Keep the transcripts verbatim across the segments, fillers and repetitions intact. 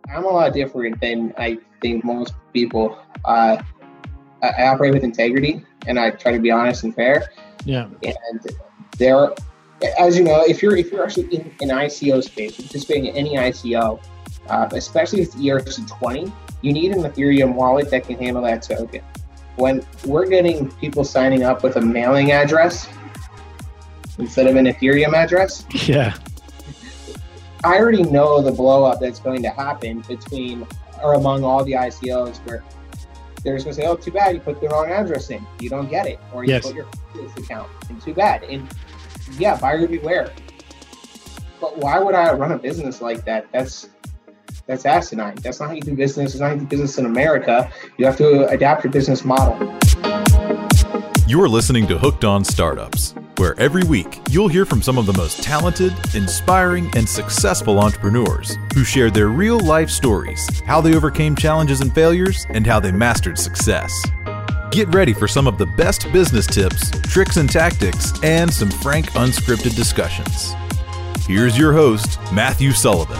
I'm a lot different than I think most people. Uh, I, I operate with integrity, and I try to be honest and fair. Yeah. And there, as you know, if you're if you're actually in an I C O space, participating in any I C O, uh, especially if it's E R C twenty, you need an Ethereum wallet that can handle that token. When we're getting people signing up with a mailing address instead of an Ethereum address, yeah, I already know the blow up that's going to happen between or among all the I C Os where they're just going to say, oh, too bad you put the wrong address in. You don't get it. Or you yes. put your account in. Too bad. And yeah, buyer beware. But why would I run a business like that? That's that's asinine. That's not how you do business. It's not how you do business in America. You have to adapt your business model. You're listening to Hooked on Startups, where every week you'll hear from some of the most talented, inspiring, and successful entrepreneurs who share their real-life stories, how they overcame challenges and failures, and how they mastered success. Get ready for some of the best business tips, tricks and tactics, and some frank, unscripted discussions. Here's your host, Matthew Sullivan.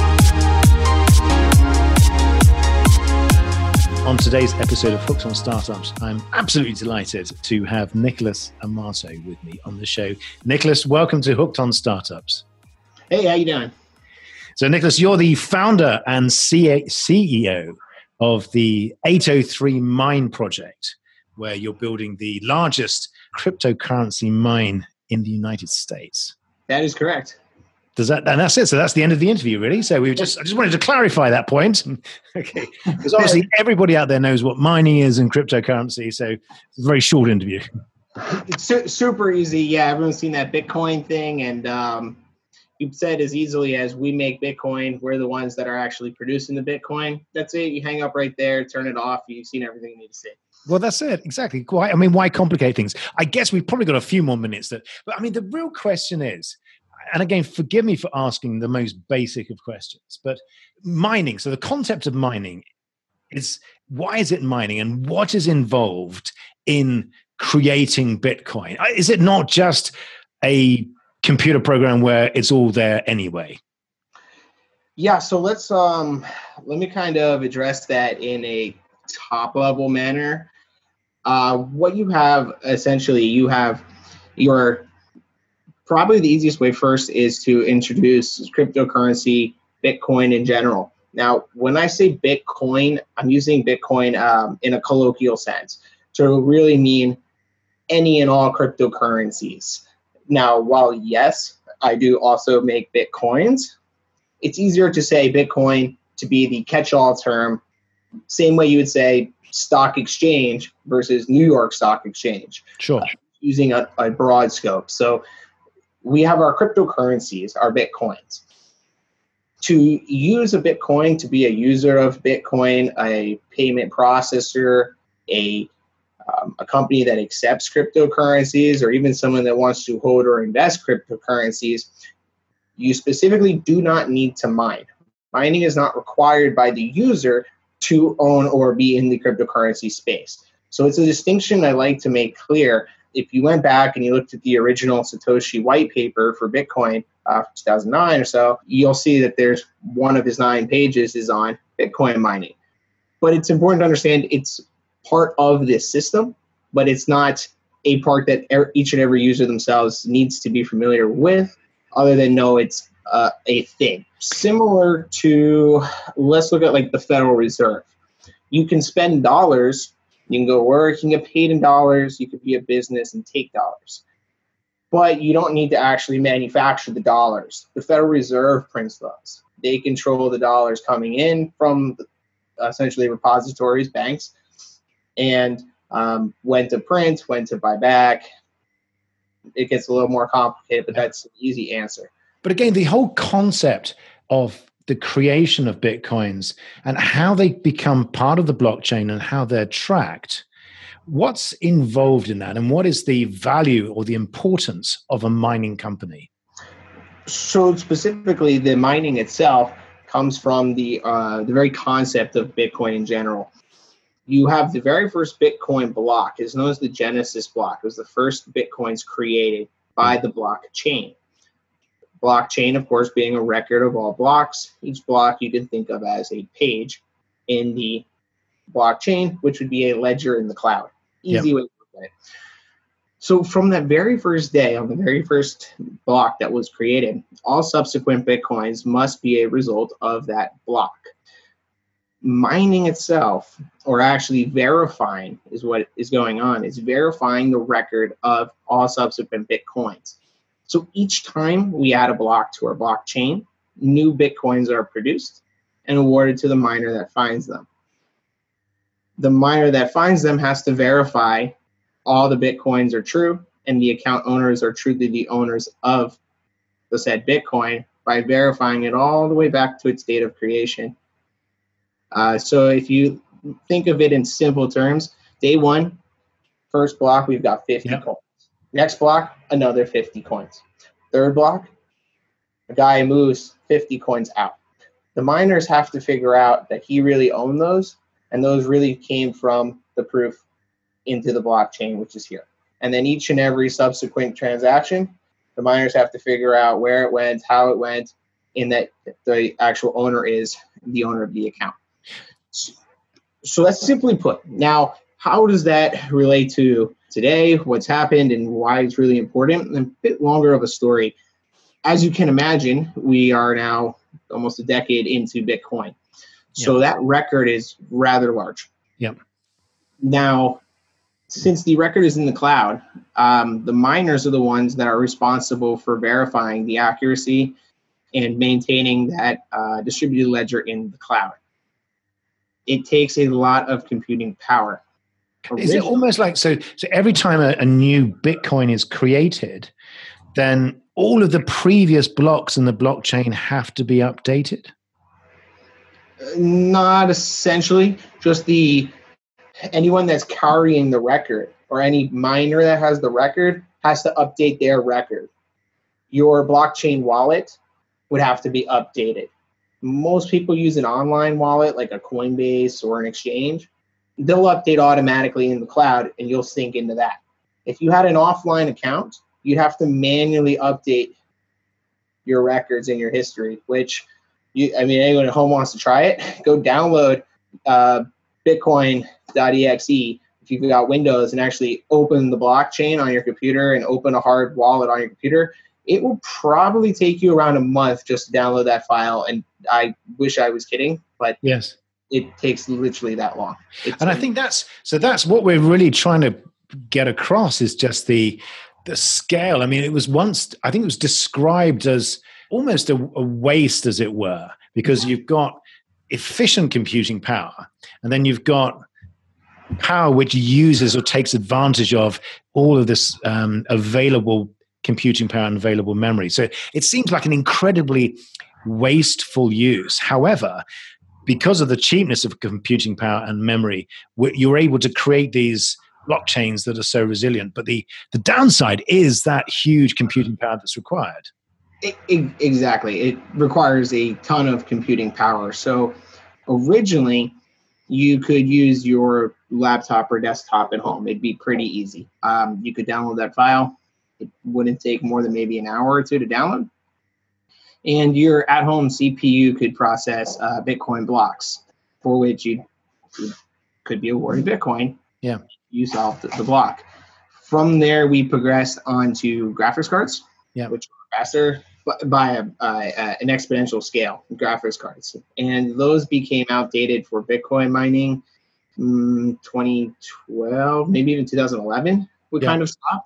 On today's episode of Hooked on Startups, I'm absolutely delighted to have Nicholas Amato with me on the show. Nicholas, welcome to Hooked on Startups. Hey, how you doing? So, Nicholas, you're the founder and C E O of the eight oh three Mine project, where you're building the largest cryptocurrency mine in the United States. That is correct. Does that, and that's it. So that's the end of the interview, really. So we just, I just wanted to clarify that point. Okay. Because obviously everybody out there knows what mining is and cryptocurrency. So it's a very short interview. It's su- super easy. Yeah. Everyone's seen that Bitcoin thing. And um, you've said as easily as we make Bitcoin, we're the ones that are actually producing the Bitcoin. That's it. You hang up right there, turn it off. You've seen everything you need to see. Well, that's it. Exactly. Why, I mean, why complicate things? I guess we've probably got a few more minutes. That, but I mean, the real question is, and again, forgive me for asking the most basic of questions, but mining. So the concept of mining is, why is it mining and what is involved in creating Bitcoin? Is it not just a computer program where it's all there anyway? Yeah. So let's, um, let me kind of address that in a top level manner. Uh, what you have, essentially, you have your Probably the easiest way first is to introduce cryptocurrency, Bitcoin in general. Now, when I say Bitcoin, I'm using Bitcoin um, in a colloquial sense to really mean any and all cryptocurrencies. Now, while yes, I do also make Bitcoins, it's easier to say Bitcoin to be the catch-all term, same way you would say stock exchange versus New York Stock Exchange. Sure. Uh, using a, a broad scope. So we have our cryptocurrencies, our Bitcoins. To use a Bitcoin, to be a user of Bitcoin, a payment processor, a, um, a company that accepts cryptocurrencies, or even someone that wants to hold or invest cryptocurrencies, you specifically do not need to mine. Mining is not required by the user to own or be in the cryptocurrency space. So it's a distinction I like to make clear. If you went back and you looked at the original Satoshi white paper for Bitcoin uh, two thousand nine or so, you'll see that there's one of his nine pages is on Bitcoin mining. But it's important to understand it's part of this system, but it's not a part that er- each and every user themselves needs to be familiar with, other than know it's uh, a thing. Similar to, let's look at like the Federal Reserve. You can spend dollars. You can go work, you can get paid in dollars, you could be a business and take dollars. But you don't need to actually manufacture the dollars. The Federal Reserve prints those. They control the dollars coming in from essentially repositories, banks, and um, when to print, when to buy back. It gets a little more complicated, but that's an easy answer. But again, the whole concept of the creation of Bitcoins and how they become part of the blockchain and how they're tracked, what's involved in that and what is the value or the importance of a mining company? So specifically, the mining itself comes from the uh, the very concept of Bitcoin in general. You have the very first Bitcoin block, is known as the Genesis block. It was the first Bitcoins created by the blockchain. Blockchain, of course, being a record of all blocks. Each block you can think of as a page in the blockchain, which would be a ledger in the cloud. Easy yep. way to look at it. So from that very first day, on the very first block that was created, all subsequent Bitcoins must be a result of that block. Mining itself, or actually verifying, is what is going on. It's verifying the record of all subsequent Bitcoins. So each time we add a block to our blockchain, new Bitcoins are produced and awarded to the miner that finds them. The miner that finds them has to verify all the Bitcoins are true and the account owners are truly the owners of the said Bitcoin by verifying it all the way back to its date of creation. Uh, so if you think of it in simple terms, day one, first block, we've got fifty yep. coins. Next block, another fifty coins. Third block, a guy moves fifty coins out. The miners have to figure out that he really owned those, and those really came from the proof into the blockchain, which is here. And then each and every subsequent transaction, the miners have to figure out where it went, how it went, in that the actual owner is the owner of the account. So that's simply put. Now, how does that relate to today, what's happened, and why it's really important? And a bit longer of a story. As you can imagine, we are now almost a decade into Bitcoin. So yep. that record is rather large. Yep. Now, since the record is in the cloud, um, the miners are the ones that are responsible for verifying the accuracy and maintaining that uh, distributed ledger in the cloud. It takes a lot of computing power. Is it almost like, so so every time a, a new Bitcoin is created, then all of the previous blocks in the blockchain have to be updated? Not essentially, just the anyone that's carrying the record or any miner that has the record has to update their record. Your blockchain wallet would have to be updated. Most people use an online wallet like a Coinbase or an exchange. They'll update automatically in the cloud and you'll sync into that. If you had an offline account, you'd have to manually update your records and your history, which, you, I mean, anyone at home wants to try it, go download uh, bitcoin dot E X E if you've got Windows and actually open the blockchain on your computer and open a hard wallet on your computer. It will probably take you around a month just to download that file. And I wish I was kidding, but yes, it takes literally that long. It's and I think that's, so that's what we're really trying to get across, is just the, the scale. I mean, it was once, I think it was described as almost a, a waste, as it were, because you've got efficient computing power and then you've got power which uses or takes advantage of all of this um, available computing power and available memory. So it seems like an incredibly wasteful use. However, because of the cheapness of computing power and memory, you're able to create these blockchains that are so resilient. But the, the downside is that huge computing power that's required. It, it, exactly. It requires a ton of computing power. So originally, you could use your laptop or desktop at home. It'd be pretty easy. Um, you could download that file. It wouldn't take more than maybe an hour or two to download. And your at-home C P U could process uh, Bitcoin blocks, for which you, you could be awarded Bitcoin. Yeah, you solved the, the block. From there, we progressed onto graphics cards, yeah, which are faster by a, uh, an exponential scale. Graphics cards, and those became outdated for Bitcoin mining. Mm, twenty twelve, maybe even two thousand eleven, we yeah. kind of stopped.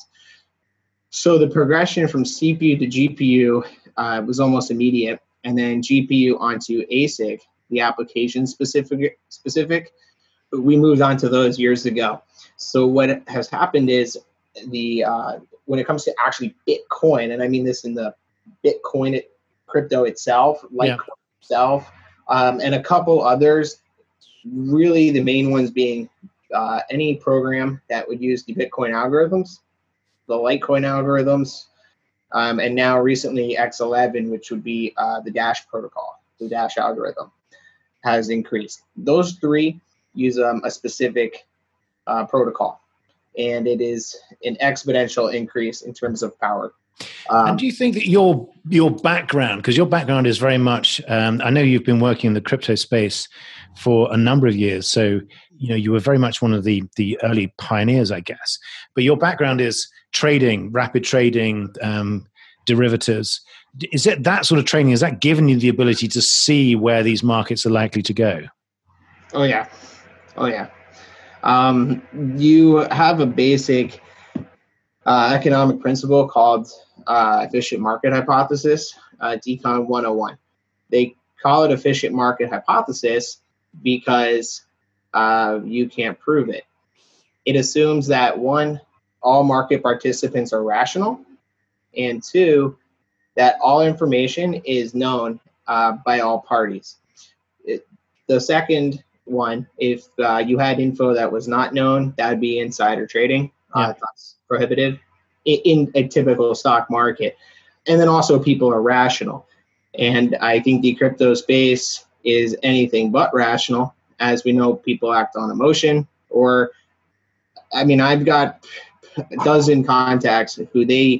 So the progression from C P U to G P U uh, was almost immediate, and then G P U onto A S I C, the application specific. Specific, we moved on to those years ago. So what has happened is the uh, when it comes to actually Bitcoin, and I mean this in the Bitcoin it, crypto itself, Litecoin yeah. itself, um, and a couple others. Really, the main ones being uh, any program that would use the Bitcoin algorithms, the Litecoin algorithms, um, and now recently X eleven, which would be uh, the Dash protocol, the Dash algorithm, has increased. Those three use um, a specific uh, protocol, and it is an exponential increase in terms of power. Um, and do you think that your your background, because your background is very much, um, I know you've been working in the crypto space for a number of years, so you know you were very much one of the the early pioneers, I guess. But your background is trading, rapid trading, um, derivatives. Is it that sort of training? Has that given you the ability to see where these markets are likely to go? Oh yeah, oh yeah. Um, you have a basic uh, economic principle called uh, efficient market hypothesis, uh, Decon one oh one. They call it efficient market hypothesis because uh, you can't prove it. It assumes that one, all market participants are rational, and two, that all information is known uh, by all parties. It, the second one, if uh, you had info that was not known, that would be insider trading. Uh, Yeah. That's prohibitive in, in a typical stock market. And then also people are rational. And I think the crypto space is anything but rational. As we know, people act on emotion. Or, I mean, I've got a dozen contacts who they,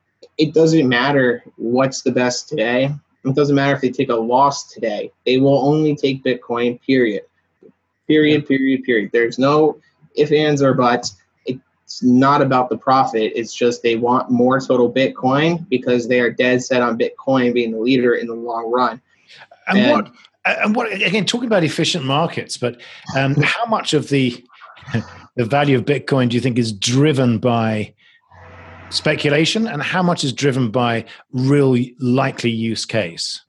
it doesn't matter what's the best today. It doesn't matter if they take a loss today. They will only take Bitcoin, period. Period, period, period. There's no ifs, ands, or buts. It's not about the profit. It's just they want more total Bitcoin because they are dead set on Bitcoin being the leader in the long run. And, And- what, and what, again, talking about efficient markets, but um, how much of the the value of Bitcoin do you think is driven by speculation, and how much is driven by real likely use case?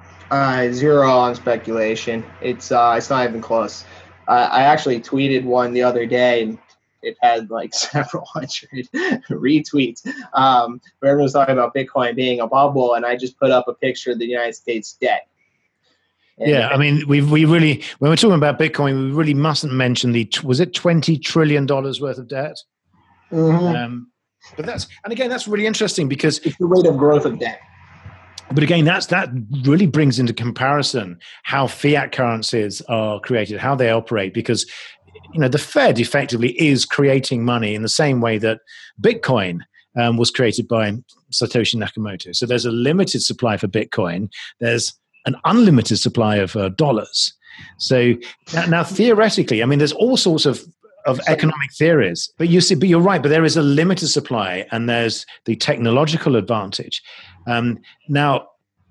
Uh, zero on speculation. It's uh, it's not even close. Uh, I actually tweeted one the other day, and it had like several hundred retweets. Um, where everyone was talking about Bitcoin being a bubble, and I just put up a picture of the United States debt. And Yeah, I mean, we we really, when we're talking about Bitcoin, we really mustn't mention the, was it twenty trillion dollars worth of debt? Mhm. Um, but that's, and again, that's really interesting because, It's the rate of growth of debt. but again, that's, that really brings into comparison how fiat currencies are created, how they operate, because, you know, the Fed effectively is creating money in the same way that Bitcoin um, was created by Satoshi Nakamoto. So there's a limited supply for Bitcoin. There's an unlimited supply of uh, dollars. So now, now, theoretically, I mean, there's all sorts of of economic theories, but you see, but you're right. But there is a limited supply, and there's the technological advantage. Um, now,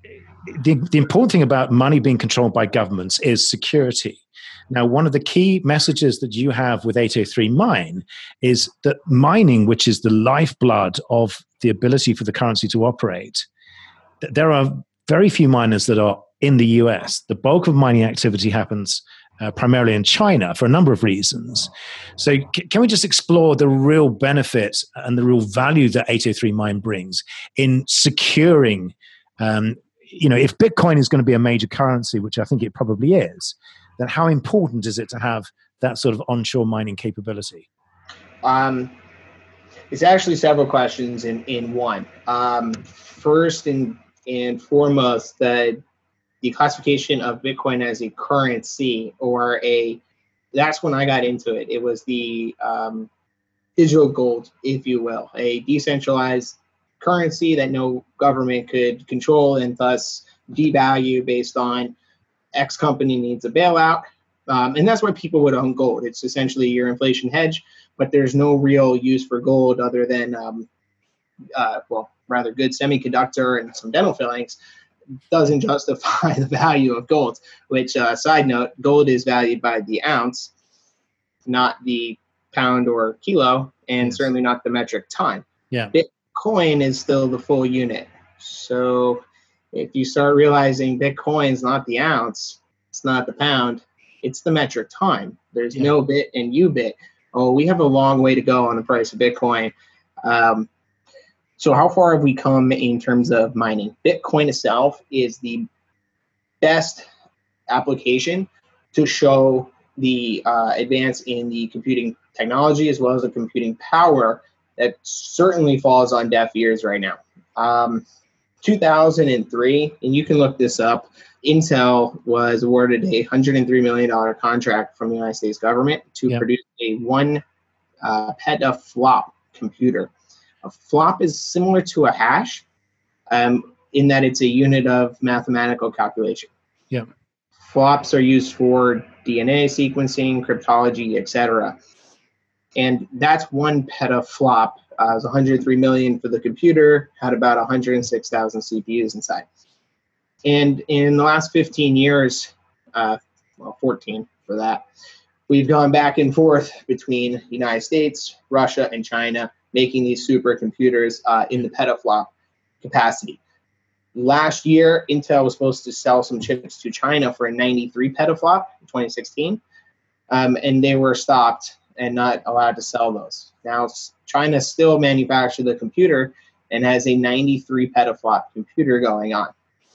the the important thing about money being controlled by governments is security. Now, one of the key messages that you have with eight oh three Mine is that mining, which is the lifeblood of the ability for the currency to operate, th- there are very few miners that are in the U S. The bulk of mining activity happens uh, primarily in China for a number of reasons. So c- can we just explore the real benefit and the real value that eight oh three Mine brings in securing, um, you know, if Bitcoin is going to be a major currency, which I think it probably is, then how important is it to have that sort of onshore mining capability? Um, it's actually several questions in, in one. Um, first and, and foremost, the, the classification of Bitcoin as a currency, or a, that's when I got into it. It was the um, digital gold, if you will, a decentralized currency that no government could control and thus devalue based on X company needs a bailout. Um, and that's why people would own gold. It's essentially your inflation hedge, but there's no real use for gold other than, um, uh, well, rather good semiconductor and some dental fillings. Doesn't justify the value of gold, which, uh, side note, gold is valued by the ounce, not the pound or kilo, and Yes. certainly not the metric ton. Yeah. Bitcoin is still the full unit. So if you start realizing Bitcoin's not the ounce, it's not the pound, it's the metric ton. There's Yeah. no bit and U bit. Oh, we have a long way to go on the price of Bitcoin. Um, so how far have we come in terms of mining? Bitcoin itself is the best application to show the uh, advance in the computing technology as well as the computing power that certainly falls on deaf ears right now. Um, two thousand three, and you can look this up, Intel was awarded a one hundred three million dollars contract from the United States government to Yeah. produce a one uh, petaflop computer. A flop is similar to a hash um, in that it's a unit of mathematical calculation. Yeah. Flops are used for D N A sequencing, cryptology, et cetera. And that's one petaflop. Uh, it was one hundred three million for the computer, had about one hundred six thousand C P Us inside. And in the last fifteen years, uh, well, fourteen for that, we've gone back and forth between the United States, Russia, and China, making these supercomputers uh, in the petaflop capacity. Last year, Intel was supposed to sell some chips to China for a ninety-three petaflop in twenty sixteen, um, and they were stopped and not allowed to sell those. Now, China still manufactures the computer and has a ninety-three petaflop computer going on.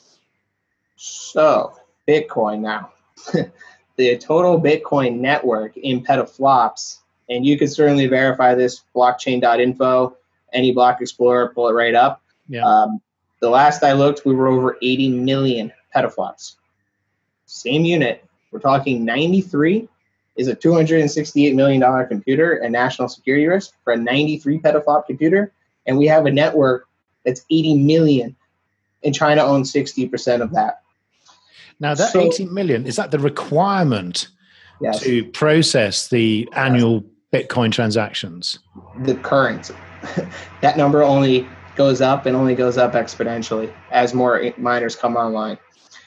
So, Bitcoin now. The total Bitcoin network in petaflops, and you can certainly verify this, blockchain dot info, any block explorer, pull it right up. Yeah. Um, the last I looked, we were over eighty million petaflops. Same unit. We're talking ninety-three is a two hundred sixty-eight million dollars computer, a national security risk for a ninety-three petaflop computer, and we have a network that's eighty million, and China owns sixty percent of that. Now, that So- eighty million, is that the requirement Yes. to process the annual Bitcoin transactions? The current. That number only goes up and only goes up exponentially as more miners come online.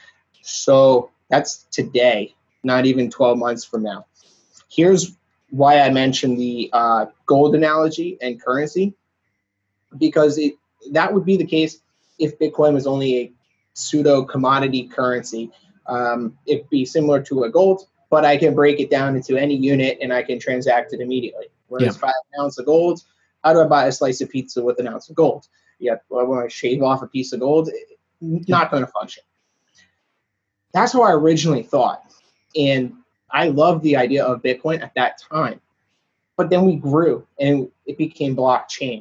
So that's today, not even twelve months from now. Here's why I mentioned the uh, gold analogy and currency, because it, that would be the case if Bitcoin was only a pseudo commodity currency. Um, it'd be similar to a gold, but I can break it down into any unit and I can transact it immediately. Whereas Yeah. five ounce of gold, how do I buy a slice of pizza with an ounce of gold? Yeah, well, when I shave off a piece of gold, not going to function. That's how I originally thought. And I loved the idea of Bitcoin at that time. But then we grew and it became blockchain.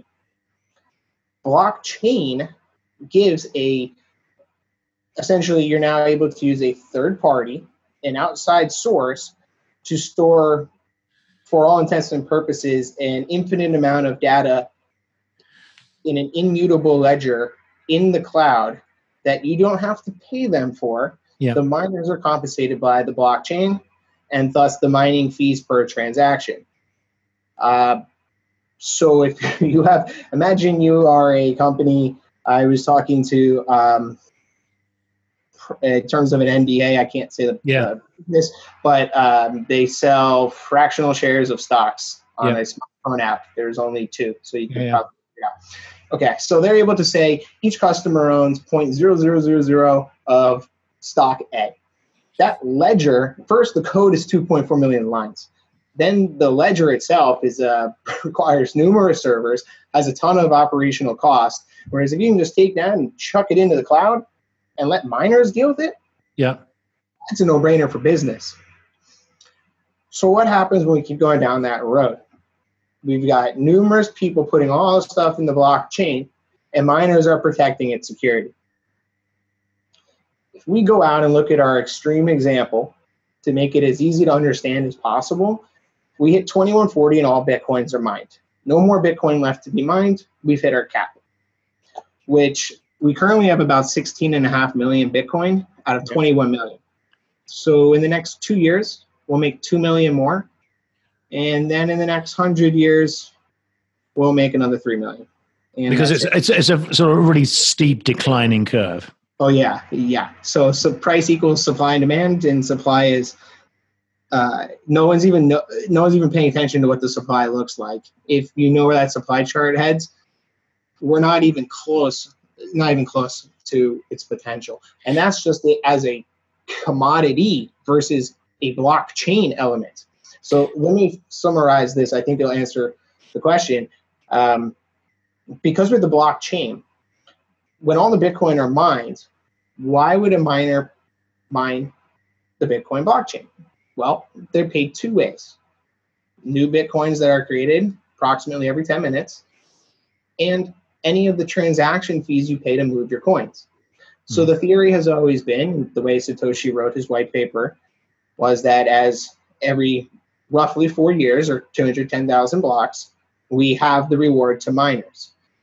Blockchain gives a, essentially you're now able to use a third party, an outside source, to store, for all intents and purposes, an infinite amount of data in an immutable ledger in the cloud that you don't have to pay them for. Yeah. The miners are compensated by the blockchain, and thus the mining fees per transaction. Uh, so if you have, imagine you are a company, I was talking to, um, in terms of an N D A, I can't say the, Yeah. uh, this, but um, they sell fractional shares of stocks on Yeah. a smartphone app. There's only two, so you can Yeah, yeah. probably figure out. Okay, so they're able to say each customer owns zero point zero zero zero zero of stock A. That ledger, first the code is two point four million lines. Then the ledger itself is uh, requires numerous servers, has a ton of operational cost. Whereas if you can just take that and chuck it into the cloud and let miners deal with it, Yeah. that's a no-brainer for business. So what happens when we keep going down that road? We've got numerous people putting all this stuff in the blockchain, and miners are protecting its security. If we go out and look at our extreme example to make it as easy to understand as possible, we hit twenty-one forty and all Bitcoins are mined. No more Bitcoin left to be mined. We've hit our cap, which we currently have about sixteen and a half million Bitcoin out of twenty-one million. So in the next two years, we'll make two million more. And then in the next one hundred years, we'll make another three million. And Because that's it's, it. it's, it's a sort of really steep declining curve. Oh, yeah, yeah. So, so price equals supply and demand, and supply is uh, no one's even no, no one's even paying attention to what the supply looks like. If you know where that supply chart heads, we're not even close, not even close to its potential. And that's just a, as a commodity versus a blockchain element. So let me summarize this. I think it'll answer the question. Um, because with the blockchain, when all the Bitcoin are mined, why would a miner mine the Bitcoin blockchain? Well, they're paid two ways. New Bitcoins that are created approximately every ten minutes, and any of the transaction fees you pay to move your coins. So the theory has always been, the way Satoshi wrote his white paper, was that as every roughly four years or two hundred ten thousand blocks, we have the reward to miners.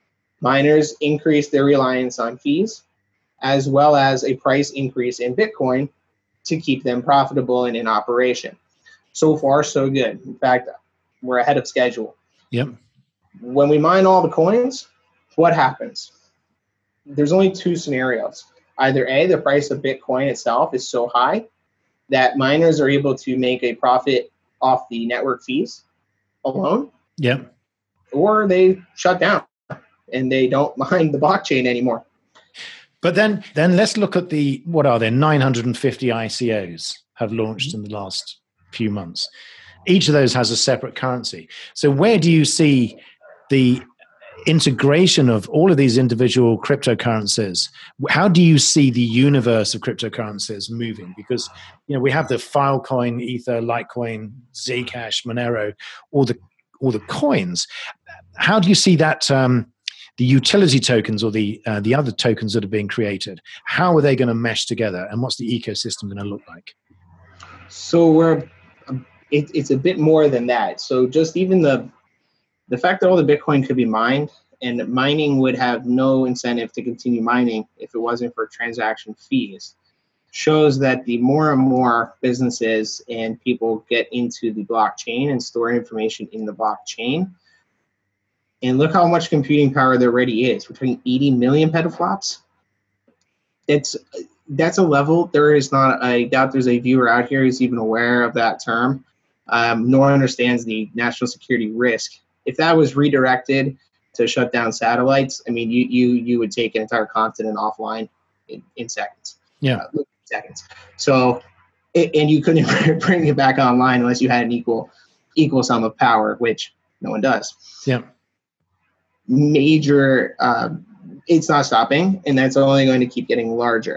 miners increase their reliance on fees, as well as a price increase in Bitcoin to keep them profitable and in operation. So far, so good. In fact, we're ahead of schedule. Yep. When we mine all the coins, what happens? There's only two scenarios. Either A, the price of Bitcoin itself is so high that miners are able to make a profit off the network fees alone. Yep. Or they shut down and they don't mine the blockchain anymore. But then, then let's look at the, what are there, nine hundred fifty I C Os have launched in the last few months. Each of those has a separate currency. So where do you see the integration of all of these individual cryptocurrencies? How do you see the universe of cryptocurrencies moving? Because, you know, we have the Filecoin, Ether, Litecoin, Zcash, Monero, all the all the coins. How do you see that um, the utility tokens or the uh, the other tokens that are being created? How are they going to mesh together, and what's the ecosystem going to look like? So we're it, it's a bit more than that. So just even the the fact that all the Bitcoin could be mined, and mining would have no incentive to continue mining if it wasn't for transaction fees, shows that the more and more businesses and people get into the blockchain and store information in the blockchain, and look how much computing power there already is, between eighty million petaflops. It's that's a level. There is not, I doubt there's a viewer out here who's even aware of that term, um, nor understands the national security risk. If that was redirected to shut down satellites, I mean, you you you would take an entire continent offline in, in seconds. Yeah, uh, seconds. So, and you couldn't bring it back online unless you had an equal equal sum of power, which no one does. Yeah. Major, uh, it's not stopping, and that's only going to keep getting larger.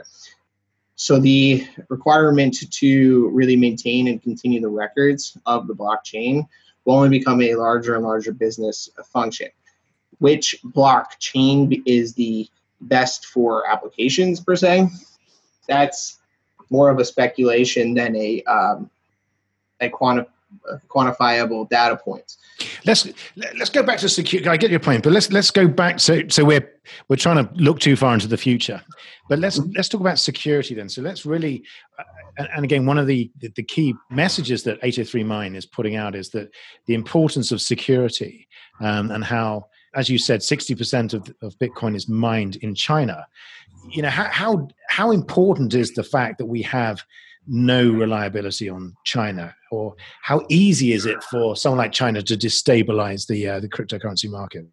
So the requirement to really maintain and continue the records of the blockchain will only become a larger and larger business function. Which blockchain is the best for applications per se? That's more of a speculation than a um, a quanti- quantifiable data point. Let's let's go back to security. I get your point, but let's let's go back. So so we're we're trying to look too far into the future, but let's let's talk about security then. So let's really, uh, and, and again, one of the, the the key messages that eight oh three Mine is putting out is that the importance of security um, and how, as you said, sixty percent of of Bitcoin is mined in China. You know, how how how important is the fact that we have no reliability on China, or how easy is it for someone like China to destabilize the uh, the cryptocurrency market?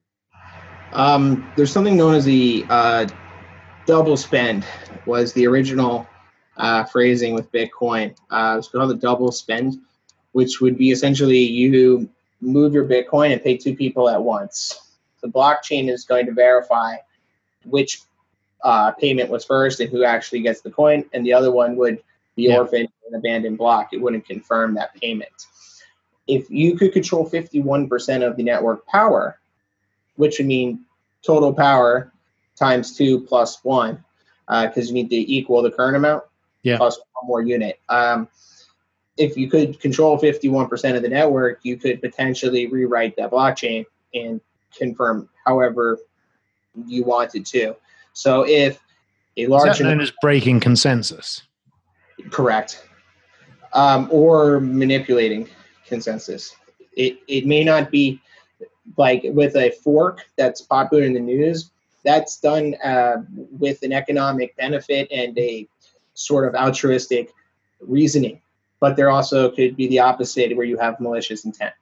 Um, there's something known as the uh, double spend, was the original uh, phrasing with Bitcoin. Uh, it's called the double spend, which would be essentially you move your Bitcoin and pay two people at once. The blockchain is going to verify which uh, payment was first and who actually gets the coin, and the other one would be yeah. orphaned and abandoned block. It wouldn't confirm that payment. If you could control fifty-one percent of the network power, which would mean total power times two plus one, because uh, you need to equal the current amount yeah. plus one more unit. Um, if you could control fifty-one percent of the network, you could potentially rewrite that blockchain and confirm however you wanted to. So if a large is that known as breaking consensus? Correct. Um, or manipulating consensus. It it may not be like with a fork that's popular in the news. That's done uh, with an economic benefit and a sort of altruistic reasoning. But there also could be the opposite, where you have malicious intent.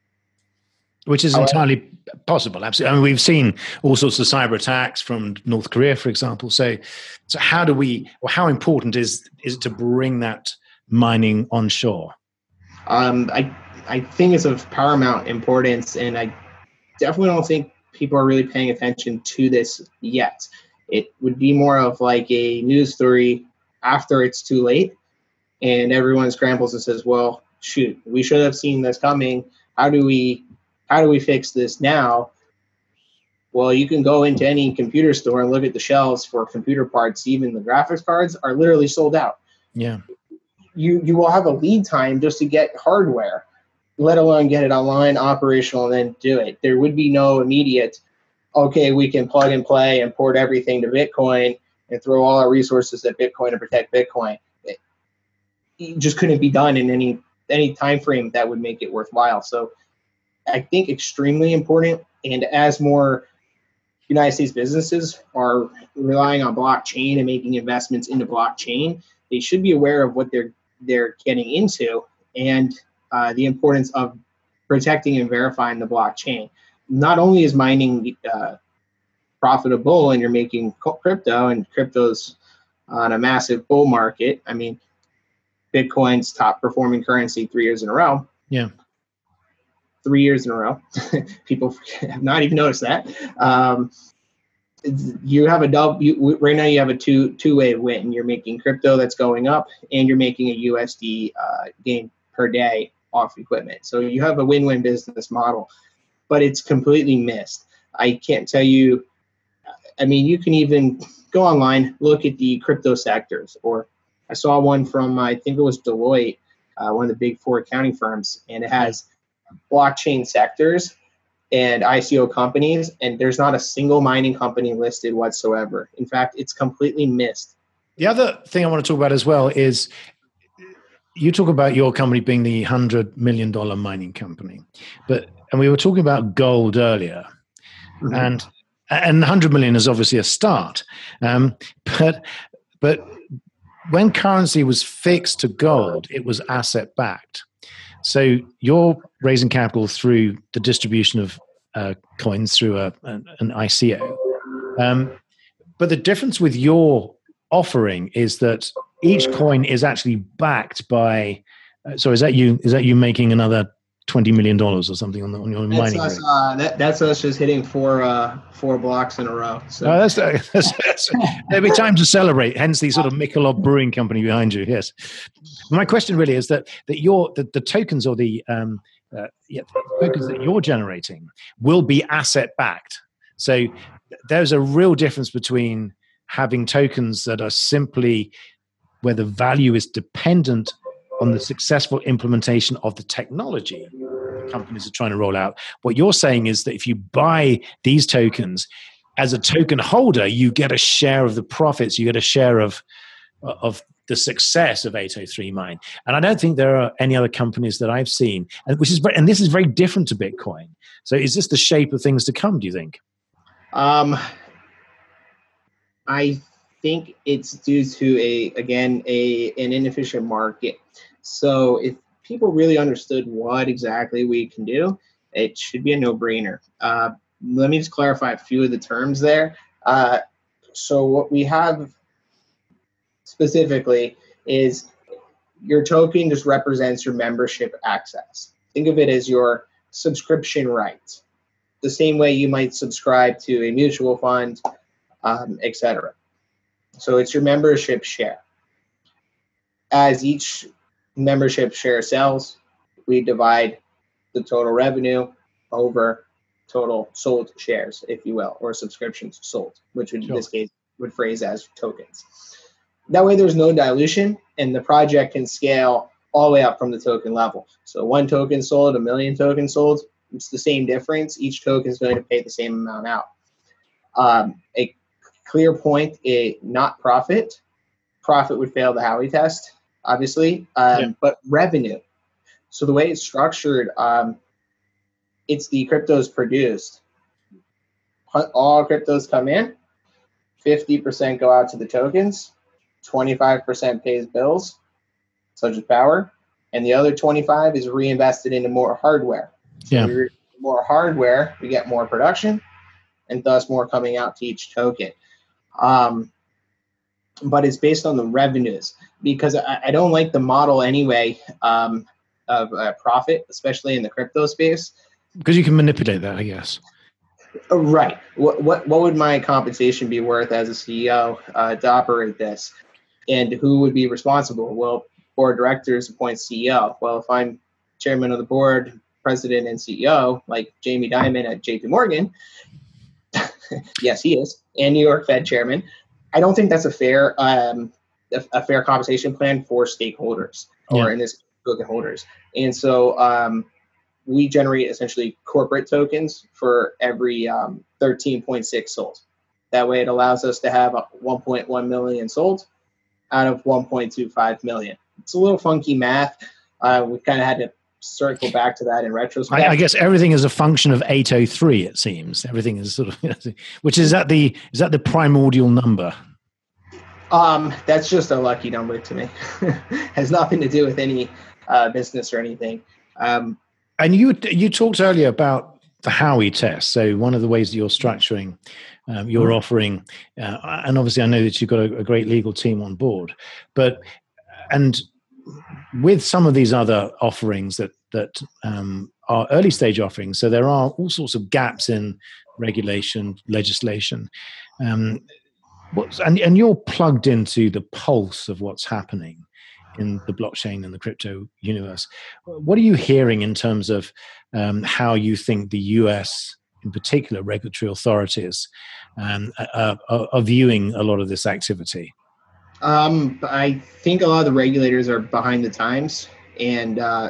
Which is entirely possible, absolutely. I mean, we've seen all sorts of cyber attacks from North Korea, for example. So, so how do we, or how important is is it to bring that mining onshore? Um, I I think it's of paramount importance, and I definitely don't think people are really paying attention to this yet. It would be more of like a news story after it's too late, and everyone scrambles and says, "Well, shoot, we should have seen this coming. How do we?" How do we fix this now? Well, you can go into any computer store and look at the shelves for computer parts. Even the graphics cards are literally sold out. Yeah. You you will have a lead time just to get hardware, let alone get it online, operational, and then do it. There would be no immediate, okay, we can plug and play and port everything to Bitcoin and throw all our resources at Bitcoin to protect Bitcoin. It, it just couldn't be done in any any time frame that would make it worthwhile. So I think extremely important. And as more United States businesses are relying on blockchain and making investments into blockchain, they should be aware of what they're they're getting into and uh, the importance of protecting and verifying the blockchain. Not only is mining uh, profitable and you're making crypto, and crypto's on a massive bull market. I mean, Bitcoin's top performing currency three years in a row. Yeah. Three years in a row. People have not even noticed that. Um, you have a double, you, right now you have a two, two-way win. You're making crypto that's going up and you're making a U S D uh, gain per day off equipment. So you have a win-win business model, but it's completely missed. I can't tell you, I mean, you can even go online, look at the crypto sectors, or I saw one from, I think it was Deloitte, uh, one of the big four accounting firms, and it has blockchain sectors and I C O companies, and there's not a single mining company listed whatsoever. In fact, it's completely missed. The other thing I want to talk about as well is you talk about your company being the one hundred million dollars mining company, but and we were talking about gold earlier, mm-hmm. and and one hundred million is obviously a start, um, but but when currency was fixed to gold, it was asset backed. So you're raising capital through the distribution of uh, coins through a, an, an I C O. Um, but the difference with your offering is that each coin is actually backed by. Uh, so is that you? Is that you making another twenty million dollars or something on, the, on your that's mining us, rig? Uh, that, that's us just hitting four uh, four blocks in a row. So oh, that's, that's, that's there'll be time to celebrate. Hence the sort of Michelob Brewing Company behind you. Yes. My question really is that that your the, the tokens or the um, uh, yeah, the tokens that you're generating will be asset backed. So there's a real difference between having tokens that are simply where the value is dependent on the successful implementation of the technology the companies are trying to roll out. What you're saying is that if you buy these tokens as a token holder, you get a share of the profits, you get a share of of the success of eight oh three Mine. And I don't think there are any other companies that I've seen, and which is very, and this is very different to Bitcoin. So is this the shape of things to come, do you think? Um, I think it's due to a again a an inefficient market. So if people really understood what exactly we can do, it should be a no-brainer. Uh, let me just clarify a few of the terms there. Uh, so what we have specifically is your token just represents your membership access. Think of it as your subscription rights, the same way you might subscribe to a mutual fund, um, et cetera. So it's your membership share. As each membership share sells, we divide the total revenue over total sold shares, if you will, or subscriptions sold, which would, sure. in this case would phrase as tokens. That way there's no dilution and the project can scale all the way up from the token level. So one token sold, a million tokens sold, it's the same difference. Each token is going to pay the same amount out. Um, a clear point, a not profit. Profit would fail the Howey test, obviously, um, yeah. but revenue. So the way it's structured, um, it's the cryptos produced. All cryptos come in, fifty percent go out to the tokens, twenty-five percent pays bills, such as power, and the other twenty-five is reinvested into more hardware. So yeah. we more hardware, we get more production, and thus more coming out to each token. Um, but it's based on the revenues, because I, I don't like the model anyway um, of uh, profit, especially in the crypto space. Because you can manipulate that, I guess. Uh, right. What, what what would my compensation be worth as a C E O uh, to operate this? And who would be responsible? Well, board of directors appoint C E O. Well, if I'm chairman of the board, president, and C E O, like Jamie Dimon at J P Morgan, yes, he is, and New York Fed chairman, I don't think that's a fair um, a, a fair compensation plan for stakeholders, or yeah. in this token holders. And so um, we generate essentially corporate tokens for every um, thirteen point six sold. That way it allows us to have one point one million sold out of one point two five million. It's a little funky math. Uh, we kind of had to circle back to that in retrospect. I, I guess everything is a function of eight oh three, it seems. Everything is sort of, which is that the, is that the primordial number? Um, that's just a lucky number to me. Has nothing to do with any uh, business or anything. Um, and you you talked earlier about the Howey test. So one of the ways that you're structuring um, your offering, uh, and obviously I know that you've got a, a great legal team on board, but and with some of these other offerings that that um, are early stage offerings, so there are all sorts of gaps in regulation, legislation. Um, what's, and, and you're plugged into the pulse of what's happening in the blockchain and the crypto universe. What are you hearing in terms of um, how you think the U S, in particular, regulatory authorities um, are, are, are viewing a lot of this activity? Um, I think a lot of the regulators are behind the times, and uh,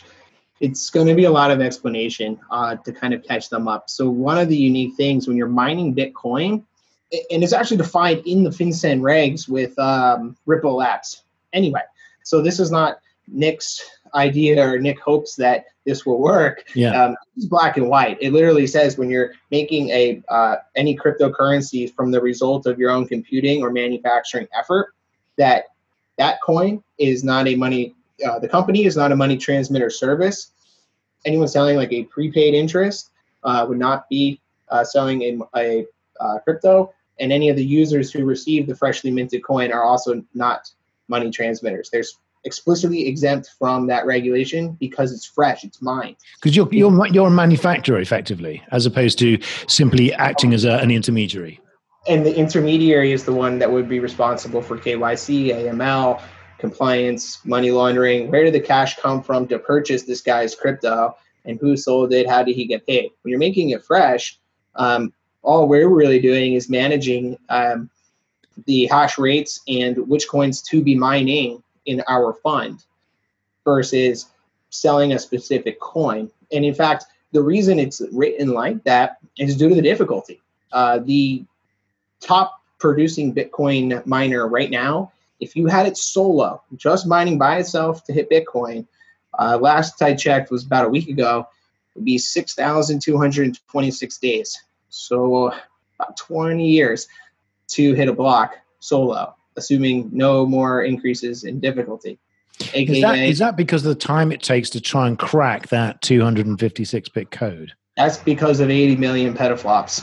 it's going to be a lot of explanation uh, to kind of catch them up. So one of the unique things when you're mining Bitcoin, and it's actually defined in the FinCEN regs with um, Ripple Labs. Anyway, so this is not Nick's idea or Nick hopes that this will work. Yeah. Um, it's black and white. It literally says when you're making a uh, any cryptocurrency from the result of your own computing or manufacturing effort, that that coin is not a money, uh, the company is not a money transmitter service. Anyone selling like a prepaid interest uh, would not be uh, selling a, a uh, crypto, and any of the users who receive the freshly minted coin are also not money transmitters. There's explicitly exempt from that regulation because it's fresh, it's mined. Because you're you're you're a manufacturer effectively, as opposed to simply acting as a, an intermediary. And the intermediary is the one that would be responsible for K Y C, A M L, compliance, money laundering. Where did the cash come from to purchase this guy's crypto, and who sold it? How did he get paid? When you're making it fresh, um, all we're really doing is managing um, the hash rates and which coins to be mining in our fund versus selling a specific coin. And in fact, the reason it's written like that is due to the difficulty. Uh, the top producing Bitcoin miner right now, if you had it solo, just mining by itself to hit Bitcoin, uh, last I checked was about a week ago, would be six thousand two hundred twenty-six days. So about twenty years to hit a block solo, assuming no more increases in difficulty. A K A, is, that, is that because of the time it takes to try and crack that two hundred fifty-six bit code? That's because of eighty million petaflops.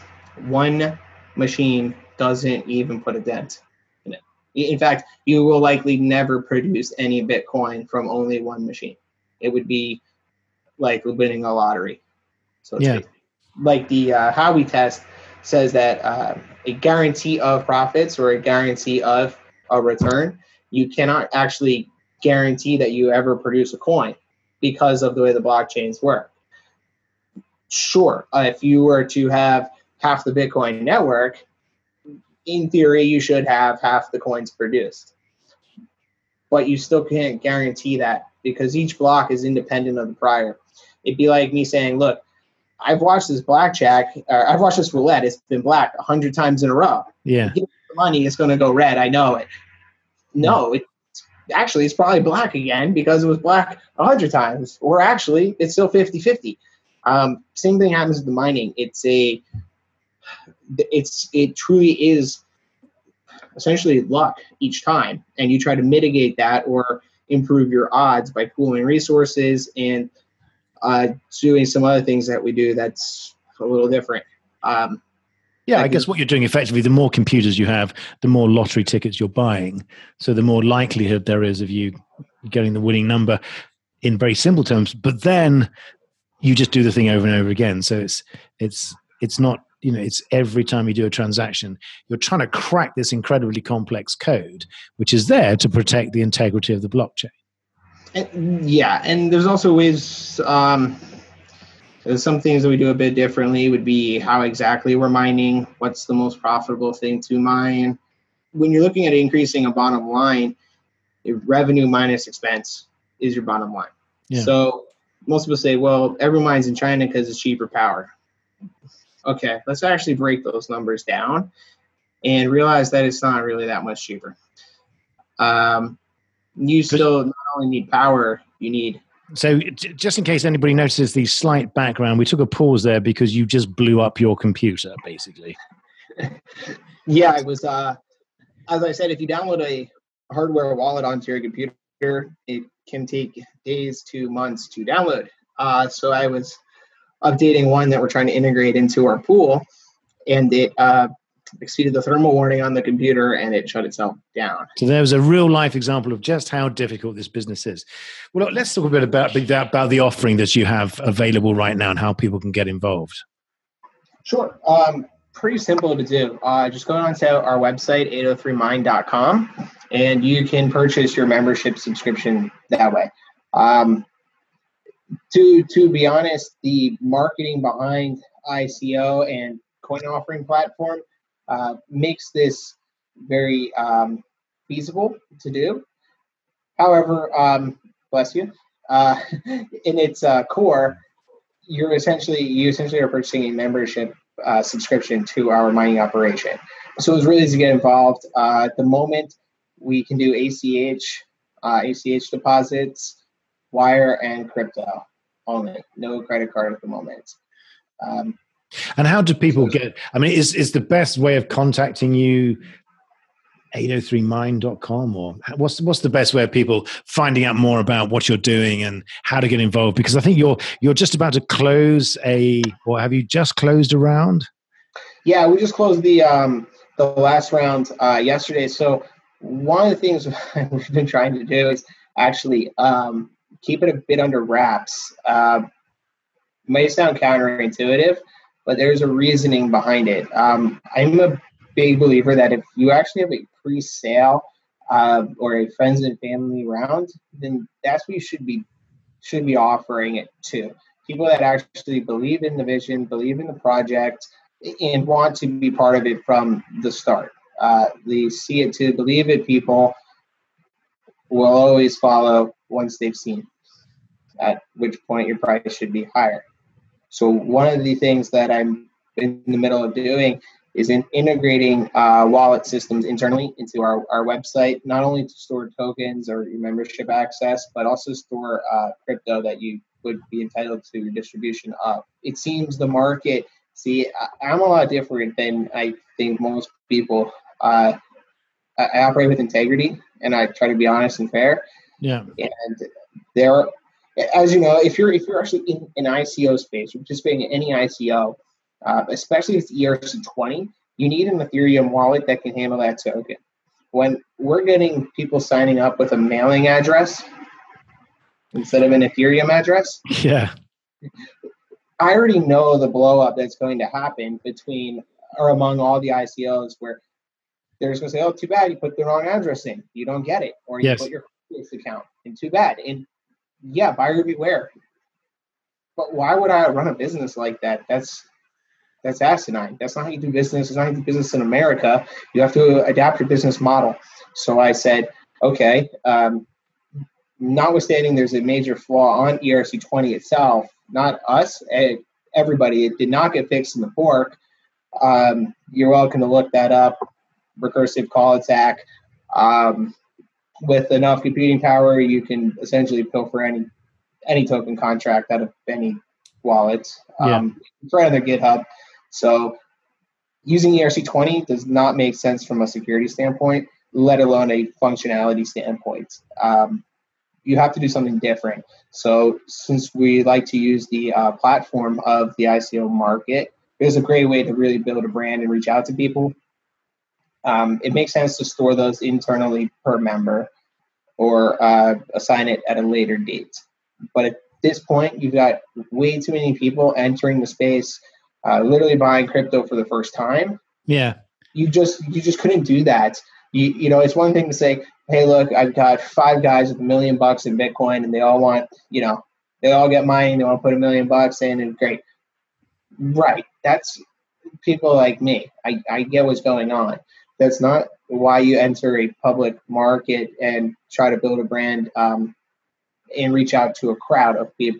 One machine doesn't even put a dent in it. In fact, you will likely never produce any Bitcoin from only one machine. It would be like winning a lottery. So it's yeah. like the uh, Howey test says that uh, a guarantee of profits or a guarantee of a return, you cannot actually guarantee that you ever produce a coin because of the way the blockchains work. Sure, uh, if you were to have half the Bitcoin network, in theory, you should have half the coins produced. But you still can't guarantee that because each block is independent of the prior. It'd be like me saying, look, I've watched this blackjack, or I've watched this roulette, it's been black a hundred times in a row. Yeah. Give me the money, it's going to go red, I know it. No, it's, actually, it's probably black again because it was black a hundred times. Or actually, it's still fifty-fifty. Um, same thing happens with the mining. It's a, it's it truly is essentially luck each time, and you try to mitigate that or improve your odds by pooling resources and uh, doing some other things that we do that's a little different. Um, yeah, I guess what you're doing effectively, the more computers you have, the more lottery tickets you're buying. So the more likelihood there is of you getting the winning number in very simple terms. But then you just do the thing over and over again. So it's it's it's not, you know, it's every time you do a transaction, you're trying to crack this incredibly complex code, which is there to protect the integrity of the blockchain. And, yeah, and there's also ways, um, there's some things that we do a bit differently would be how exactly we're mining, what's the most profitable thing to mine. When you're looking at increasing a bottom line, revenue minus expense is your bottom line. Yeah. So most people say, well, every mine's in China because it's cheaper power. Okay, let's actually break those numbers down and realize that it's not really that much cheaper. Um, you still not only need power, you need. So just in case anybody notices the slight background, we took a pause there because you just blew up your computer, basically. Yeah, it was, uh, as I said, if you download a hardware wallet onto your computer, it can take days to months to download. Uh, so I was updating one that we're trying to integrate into our pool, and it uh, exceeded the thermal warning on the computer, and it shut itself down. So there was a real life example of just how difficult this business is. Well, look, let's talk a bit about, about the offering that you have available right now and how people can get involved. Sure. Um, pretty simple to do. Uh, just go on to our website, eight oh three mind dot com, and you can purchase your membership subscription that way. Um, to to be honest, the marketing behind I C O and coin offering platform uh, makes this very um, feasible to do. However, um, bless you, uh, in its uh, core, you're essentially you essentially are purchasing a membership uh, subscription to our mining operation. So it's really easy to get involved. Uh, at the moment, we can do A C H, uh, A C H deposits, wire, and crypto only. No credit card at the moment. Um, and how do people so, get? I mean, is is the best way of contacting you eight oh three mind dot com, or what's what's the best way of people finding out more about what you're doing and how to get involved? Because I think you're you're just about to close a, or have you just closed a round? Yeah, we just closed the um, the last round uh, yesterday. So one of the things we've been trying to do is actually um, keep it a bit under wraps. Uh, may sound counterintuitive, but there's a reasoning behind it. Um, I'm a big believer that if you actually have a pre-sale uh, or a friends and family round, then that's what you should be should be offering it to. People that actually believe in the vision, believe in the project, and want to be part of it from the start. Uh, the see it to believe it people will always follow once they've seen, at which point your price should be higher. So one of the things that I'm in the middle of doing is in integrating uh, wallet systems internally into our, our website, not only to store tokens or your membership access, but also store uh, crypto that you would be entitled to your distribution of. It seems the market, see, I'm a lot different than I think most people. Uh, I operate with integrity, and I try to be honest and fair. Yeah. And there, as you know, if you're if you're actually in an I C O space, you're participating in any I C O, uh, especially if it's E R C twenty, you need an Ethereum wallet that can handle that token. When we're getting people signing up with a mailing address instead of an Ethereum address, yeah, I already know the blow up that's going to happen between or among all the I C Os where they're just going to say, oh, too bad, you put the wrong address in. You don't get it. Or you yes. put your Coinbase account in. Too bad. And yeah, buyer beware. But why would I run a business like that? That's that's asinine. That's not how you do business. It's not how you do business in America. You have to adapt your business model. So I said, okay, um, notwithstanding there's a major flaw on E R C twenty itself, not us, everybody, it did not get fixed in the fork. Um, you're welcome to look that up. Recursive call attack. Um, with enough computing power, you can essentially pilfer any any token contract out of any wallet. Um, yeah. It's right on their GitHub. So using E R C twenty does not make sense from a security standpoint, let alone a functionality standpoint. Um, you have to do something different. So since we like to use the uh, platform of the I C O market, it's a great way to really build a brand and reach out to people. Um, it makes sense to store those internally per member or uh, assign it at a later date. But at this point, you've got way too many people entering the space, uh, literally buying crypto for the first time. Yeah. You just you just couldn't do that. You you know, it's one thing to say, hey, look, I've got five guys with a million bucks in Bitcoin and they all want, you know, they all get mining, they want to put a million bucks in and great. Right. That's people like me. I, I get what's going on. That's not why you enter a public market and try to build a brand um, and reach out to a crowd of people.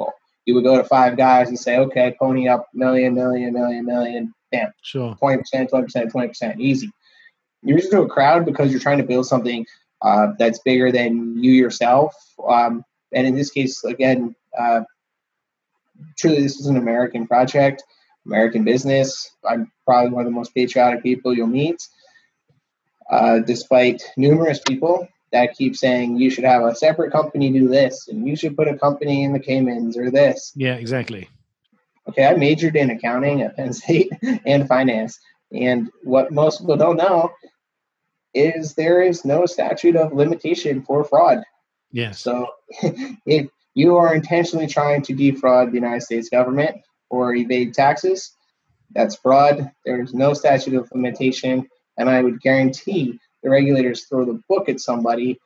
you would go to five guys and say, okay, pony up million, million, million, million, bam, Sure. twenty percent, twenty percent, twenty percent, easy. You're just to a crowd because you're trying to build something uh, that's bigger than you yourself. Um, and in this case, again, uh, truly, this is an American project, American business. I'm probably one of the most patriotic people you'll meet, uh, despite numerous people that keep saying you should have a separate company do this, and you should put a company in the Caymans or this. Yeah, exactly. Okay, I majored in accounting at Penn State and finance. And what most people don't know is there is no statute of limitation for fraud. Yes. So if you are intentionally trying to defraud the United States government or evade taxes, that's fraud. There's no statute of limitation. And I would guarantee the regulators throw the book at somebody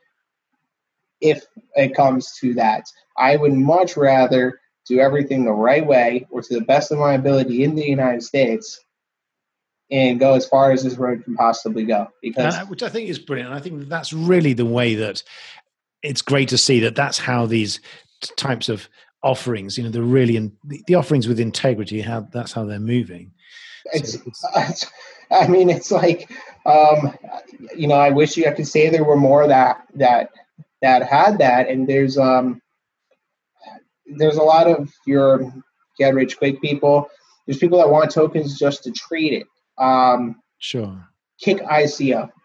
if it comes to that. I would much rather do everything the right way or to the best of my ability in the United States and go as far as this road can possibly go. Because uh, which I think is brilliant. I think that's really the way that it's great to see that that's how these types of offerings, you know, they're really in the, the offerings with integrity, how that's how they're moving. It's, so it's, I mean, it's like, um, you know, I wish you I could say there were more that that that had that, and there's um, there's a lot of your get rich quick people. There's people that want tokens just to trade it. Um, sure. Kick I C O.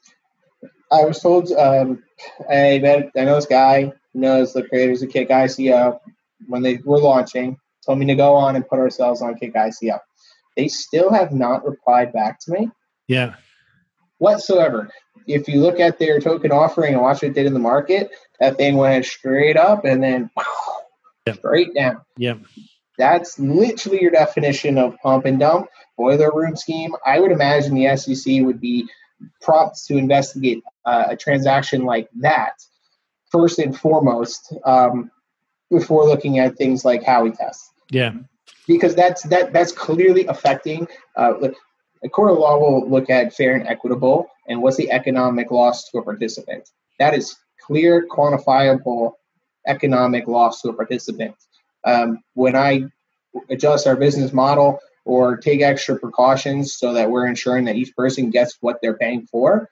I was told um, I met, I know this guy who knows the creators of Kick I C O when they were launching. Told me to go on and put ourselves on Kick I C O. They still have not replied back to me. Yeah. Whatsoever. If you look at their token offering and watch what it did in the market, that thing went straight up and then yeah. straight down. Yeah. That's literally your definition of pump and dump, boiler room scheme. I would imagine the S E C would be prompt to investigate uh, a transaction like that first and foremost um, before looking at things like Howey tests. Yeah. Because that's that that's clearly affecting. Uh, look, a court of law will look at fair and equitable, and what's the economic loss to a participant. That is clear, quantifiable economic loss to a participant. Um, when I adjust our business model or take extra precautions so that we're ensuring that each person gets what they're paying for,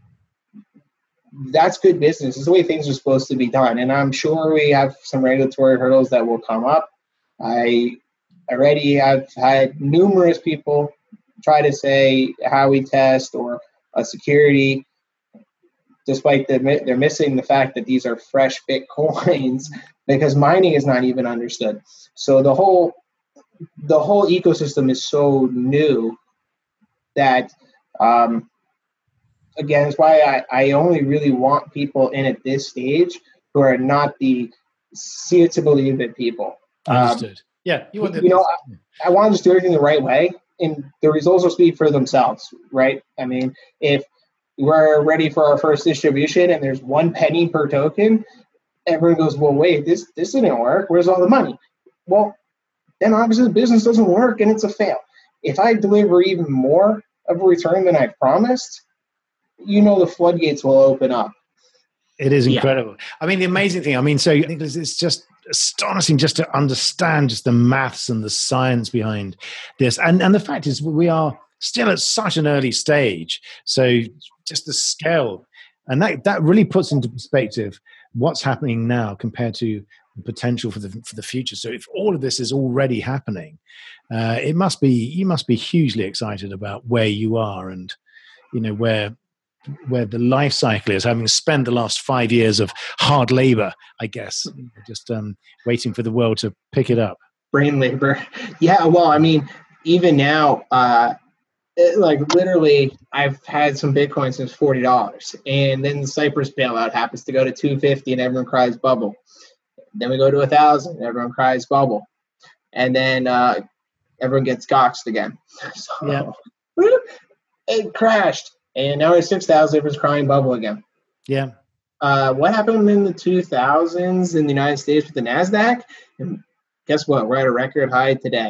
that's good business. It's the way things are supposed to be done. And I'm sure we have some regulatory hurdles that will come up. I already I've had numerous people try to say how we test or a security, despite the, they're missing the fact that these are fresh Bitcoins because mining is not even understood. So the whole the whole ecosystem is so new that, um, again, that's why I, I only really want people in at this stage who are not the see it to believe it people. Understood. Um, yeah. You, want the, you know, I, I want to just do everything the right way, and the results will speak for themselves, right? I mean, if we're ready for our first distribution and there's one penny per token, everyone goes, well, wait, this this didn't work. Where's all the money? Well, then obviously the business doesn't work and it's a fail. If I deliver even more of a return than I promised, you know the floodgates will open up. It is incredible. Yeah. I mean, the amazing thing, I mean, so I think it's just astonishing just to understand just the maths and the science behind this. And and the fact is we are still at such an early stage. So just the scale, and that, that really puts into perspective what's happening now compared to the potential for the for the future. So if all of this is already happening, uh, it must be you must be hugely excited about where you are and you know where where the life cycle is, having spent the last five years of hard labor, I guess, just um, waiting for the world to pick it up. Brain labor. Yeah, well, I mean, even now, uh, it, like literally, I've had some Bitcoin since forty dollars. And then the Cypress bailout happens to go to two hundred fifty dollars and everyone cries bubble. Then we go to one thousand dollars and everyone cries bubble. And then uh, everyone gets goxed again. So yeah. It crashed. And now it's six thousand, everyone's crying bubble again. Yeah. Uh, what happened in the two thousands in the United States with the NASDAQ? And guess what? We're at a record high today.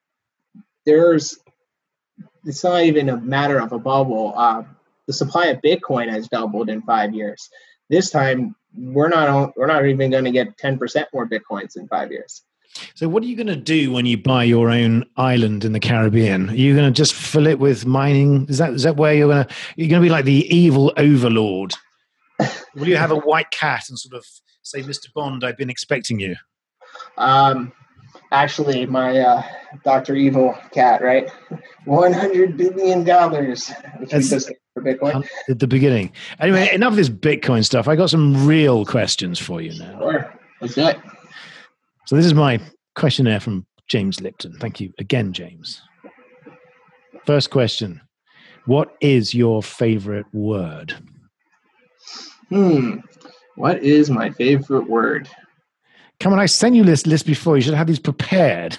There's, it's not even a matter of a bubble. Uh, the supply of Bitcoin has doubled in five years. This time, we're not we're not even going to get ten percent more Bitcoins in five years. So what are you going to do when you buy your own island in the Caribbean? Are you going to just fill it with mining? Is that is that where you're going to you're going to be like the evil overlord? Will you have a white cat and sort of say, Mister Bond, I've been expecting you? Um, actually, my uh, Doctor Evil cat, right? one hundred billion dollars, which we just for Bitcoin. At the beginning. Anyway, enough of this Bitcoin stuff. I got some real questions for you now. Sure. Let's do it. So this is my questionnaire from James Lipton. Thank you again, James. First question. What is your favorite word? Hmm. What is my favorite word? Come on, I sent you this list before. You should have these prepared.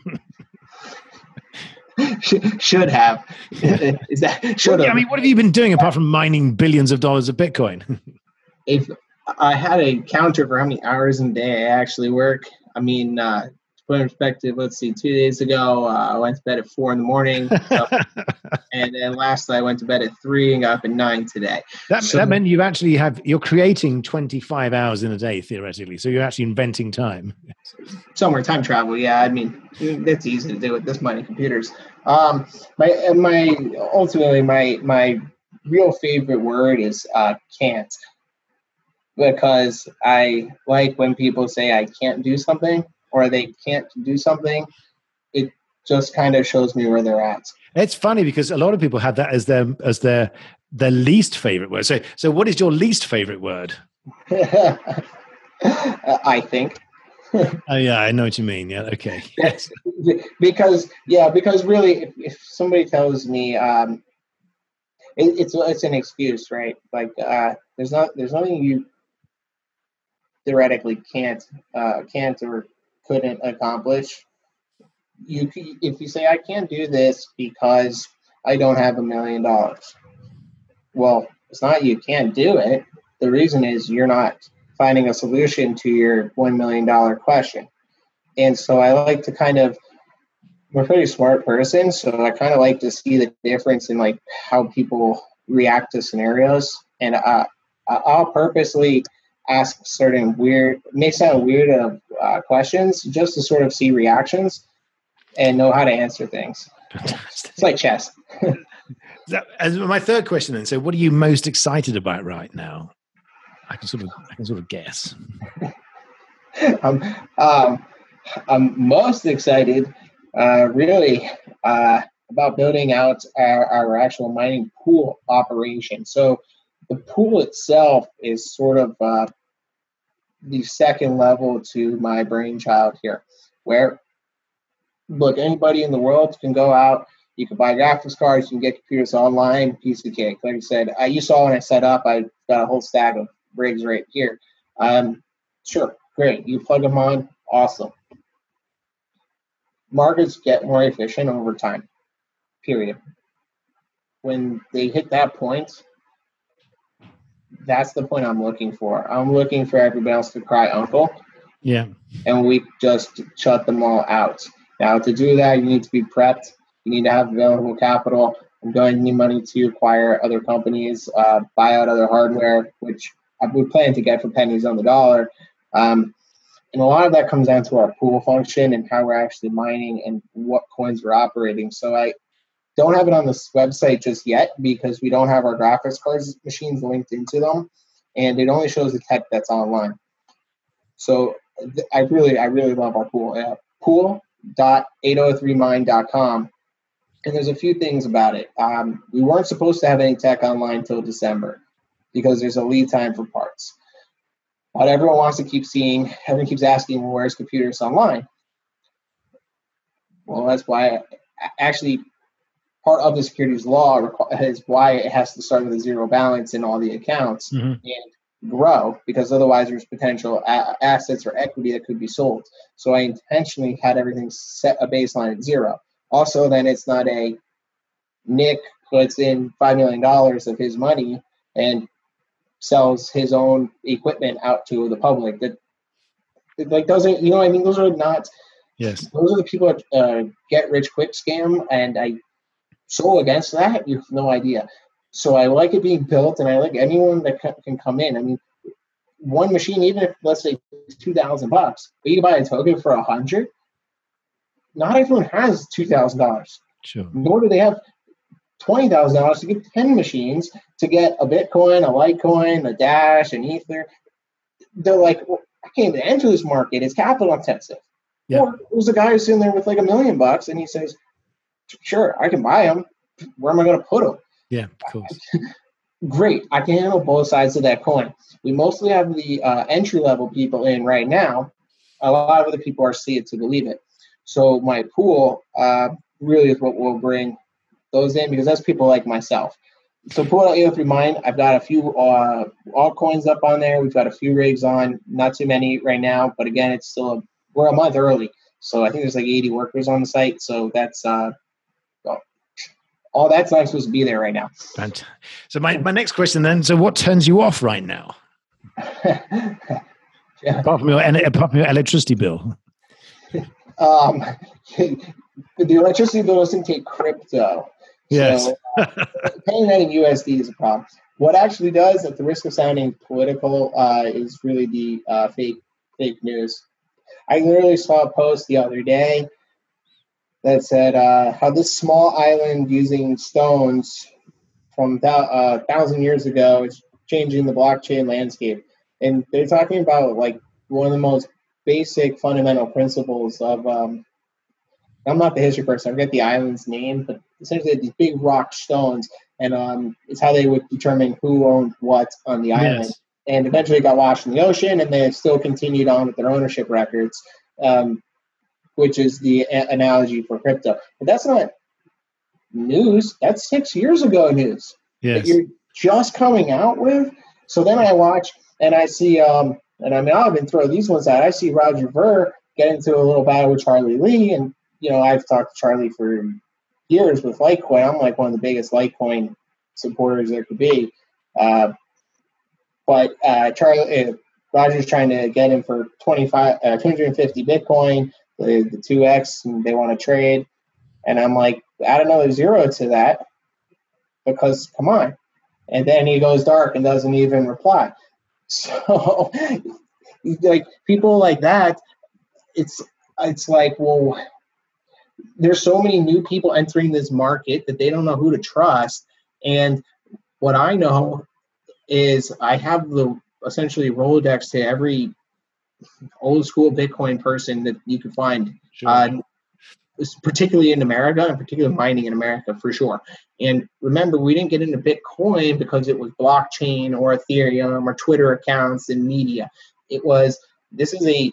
Should have. Is that should have? I mean, what have you been doing apart from mining billions of dollars of Bitcoin? If I had a counter for how many hours in a day I actually work, I mean, uh, to put in perspective, let's see, two days ago, uh, I went to bed at four in the morning. So, and then last night I went to bed at three and got up at nine today. That, so, that meant you actually have, you're creating twenty-five hours in a day, theoretically. So you're actually inventing time. Somewhere time travel, yeah. I mean, that's easy to do with this many computers. Um, my, my, ultimately, my, my real favorite word is uh, can't. Because I like when people say I can't do something or they can't do something. It just kind of shows me where they're at. It's funny because a lot of people have that as their as their their least favorite word. So, so what is your least favorite word? I think. Oh yeah, I know what you mean. Yeah, okay. Yes. because yeah, because really, if, if somebody tells me um, it, it's it's an excuse, right? Like uh, there's not there's nothing you theoretically can't uh, can't or couldn't accomplish. You if you say I can't do this because I don't have a million dollars. Well, it's not you can't do it. The reason is you're not finding a solution to your one million dollar question. And so I like to kind of I'm a pretty smart person, so I kind of like to see the difference in like how people react to scenarios. And uh, I'll purposely ask certain weird, may sound weird uh, uh, questions just to sort of see reactions and know how to answer things. Fantastic. It's like chess. That, as my third question then, so what are you most excited about right now? I can sort of, I can sort of guess. um, um, I'm most excited, uh, really, uh, about building out our, our actual mining pool operation. So the pool itself is sort of uh, the second level to my brainchild here, where, look, anybody in the world can go out, you can buy graphics cards, you can get computers online, piece of cake. Like I said, I, you saw when I set up, I got a whole stack of rigs right here. Um, sure, great. You plug them on, awesome. Markets get more efficient over time, period. When they hit that point, that's the point I'm looking for. I'm looking for everybody else to cry uncle. Yeah. And we just shut them all out. Now, to do that, you need to be prepped. You need to have available capital. I'm going to need money to acquire other companies, uh, buy out other hardware, which I would plan to get for pennies on the dollar. Um, and a lot of that comes down to our pool function and how we're actually mining and what coins we're operating. So I don't have it on this website just yet because we don't have our graphics cards machines linked into them, and it only shows the tech that's online. So th- I really, I really love our pool. Uh, pool dot eight oh three mine dot com. And there's a few things about it. Um, we weren't supposed to have any tech online till December because there's a lead time for parts. But everyone wants to keep seeing, everyone keeps asking, well, where's computers online? Well, that's why, actually, part of the securities law is why it has to start with a zero balance in all the accounts mm-hmm. and grow, because otherwise there's potential a- assets or equity that could be sold. So I intentionally had everything set a baseline at zero. Also, then it's not a Nick puts in five million dollars of his money and sells his own equipment out to the public. That it, like doesn't, you know what I mean? Those are not, yes. Those are the people that uh, get rich quick scam, and I so against that, you have no idea. So I like it being built, and I like anyone that can come in. I mean, one machine, even if let's say two thousand bucks, but you can buy a token for a hundred. Not everyone has two thousand dollars. Sure. Nor do they have twenty thousand dollars to get ten machines to get a Bitcoin, a Litecoin, a Dash, an Ether. They're like, well, I can't even enter this market. It's capital intensive. Yeah. Or there's a guy who's sitting there with like a million bucks and he says, sure, I can buy them. Where am I going to put them? Yeah, of course. Great. I can handle both sides of that coin. We mostly have the uh, entry-level people in right now. A lot of other people are see it to believe it. So my pool uh, really is what will bring those in, because that's people like myself. So Pool eight oh three Mine, I've got a few uh, altcoins up on there. We've got a few rigs on, not too many right now, but again, it's still a, we're a month early. So I think there's like eighty workers on the site. So that's uh, well, all that's not supposed to be there right now. So my, my next question then, so what turns you off right now? yeah. apart, from your, apart from your electricity bill. Um, the electricity bill doesn't take crypto. Yes. So uh, paying that in U S D is a problem. What actually does, at the risk of sounding political, uh, is really the uh, fake fake news. I literally saw a post the other day that said uh, how this small island using stones from a uh, thousand years ago is changing the blockchain landscape. And they're talking about like one of the most basic fundamental principles of, um, I'm not the history person, I forget the island's name, but essentially these big rock stones, and um, it's how they would determine who owned what on the island. Yes. And eventually it got washed in the ocean, and they still continued on with their ownership records, um, which is the a- analogy for crypto. But that's not news. That's six years ago news yes. that you're just coming out with. So then I watch and I see, um, and I mean, I'll even throw these ones out. I see Roger Ver get into a little battle with Charlie Lee, and you know, I've talked to Charlie for years with Litecoin. I'm like one of the biggest Litecoin supporters there could be. Uh, but uh, Charlie, uh, Roger's trying to get him for twenty-five, uh, two hundred fifty Bitcoin, the, the two X, and they want to trade. And I'm like, add another zero to that, because come on. And then he goes dark and doesn't even reply. So, like, people like that, it's it's like, well, there's so many new people entering this market that they don't know who to trust. And what I know is I have the essentially Rolodex to every old school Bitcoin person that you can find, sure. uh, particularly in America, and particularly mining in America for sure. And remember, we didn't get into Bitcoin because it was blockchain or Ethereum or Twitter accounts and media. It was, this is a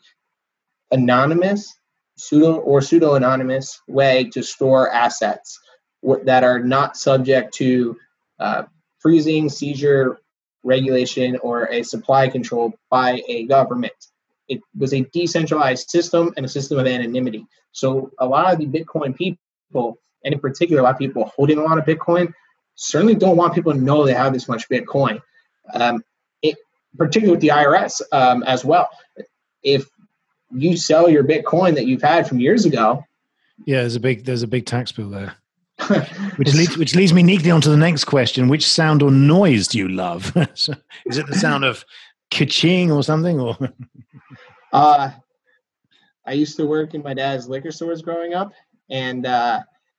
anonymous, pseudo or pseudo-anonymous way to store assets that are not subject to uh, freezing, seizure, regulation, or a supply control by a government. It was a decentralized system and a system of anonymity. So a lot of the Bitcoin people, and in particular a lot of people holding a lot of Bitcoin, certainly don't want people to know they have this much Bitcoin. Um, it, particularly with the I R S um, as well. If you sell your Bitcoin that you've had from years ago, yeah, there's a big there's a big tax bill there. which leads which leads me neatly on to the next question: which sound or noise do you love? So, is it the sound of ka-ching or something? Or uh, I used to work in my dad's liquor stores growing up, and uh,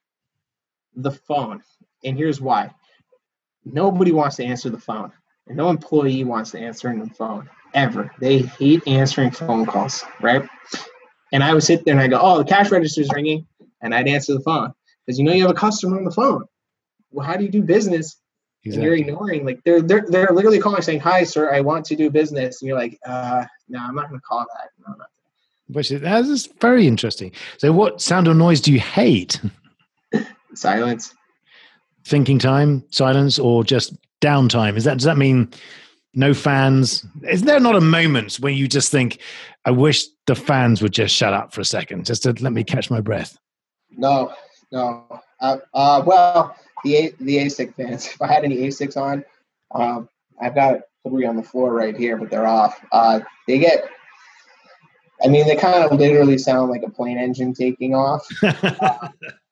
the phone. And here's why: nobody wants to answer the phone, and no employee wants to answer the phone ever. They hate answering phone calls, right? And I would sit there and I go, "Oh, the cash register's ringing," and I'd answer the phone. Because you know you have a customer on the phone. Well, how do you do business? Exactly. And you're ignoring, like they're they're they're literally calling saying, "Hi, sir, I want to do business," and you're like, "Uh, no, I'm not going to call that." No, not. Which is that is very interesting. So, what sound or noise do you hate? Silence. Thinking time, silence, or just downtime? Is that does that mean no fans? Is there not a moment when you just think, "I wish the fans would just shut up for a second, just to let me catch my breath"? No. No, uh, uh, well, the A- the A S I C fans. If I had any A S I Cs on, um, I've got three on the floor right here, but they're off. Uh, they get, I mean, they kind of literally sound like a plane engine taking off. uh,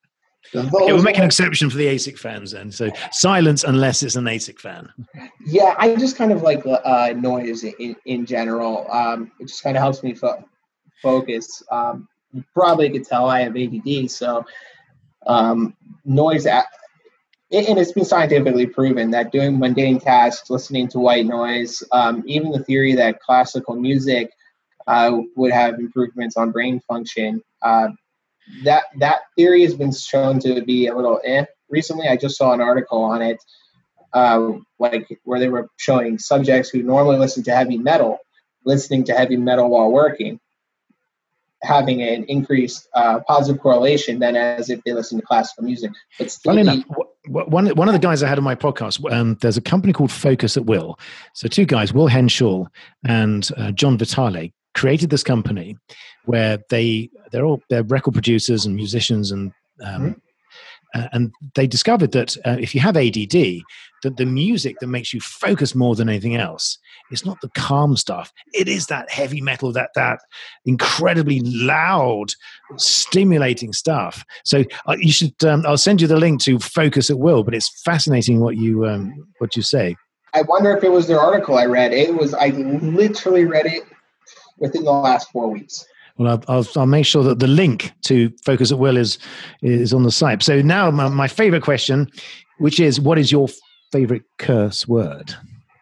Those Okay, we'll make an are- exception for the A S I C fans then. So silence unless it's an A S I C fan. Yeah, I just kind of like uh, noise in, in general. Um, it just kind of helps me fo- focus. Um, you probably could tell I have A D D, so um, noise, a- and it's been scientifically proven that doing mundane tasks, listening to white noise, um, even the theory that classical music uh, would have improvements on brain function, uh, that that theory has been shown to be a little eh. Recently, I just saw an article on it, uh, like where they were showing subjects who normally listen to heavy metal, listening to heavy metal while working, having an increased uh, positive correlation than as if they listen to classical music. But still, Funny enough, wh- one one of the guys I had on my podcast, um, there's a company called Focus at Will. So two guys, Will Henshaw and uh, John Vitale, created this company where they they're all they're record producers and musicians, and um, Mhm. uh, and they discovered that uh, if you have A D D, that the music that makes you focus more than anything else is not the calm stuff. It is that heavy metal, that that incredibly loud, stimulating stuff. So uh, you should. Um, I'll send you the link to Focus at Will. But it's fascinating what you um, what you say. I wonder if it was their article I read. It was I literally read it within the last four weeks. Well, I'll, I'll, I'll make sure that the link to Focus at Will is is on the site. So now my, my favorite question, which is, what is your favorite curse word?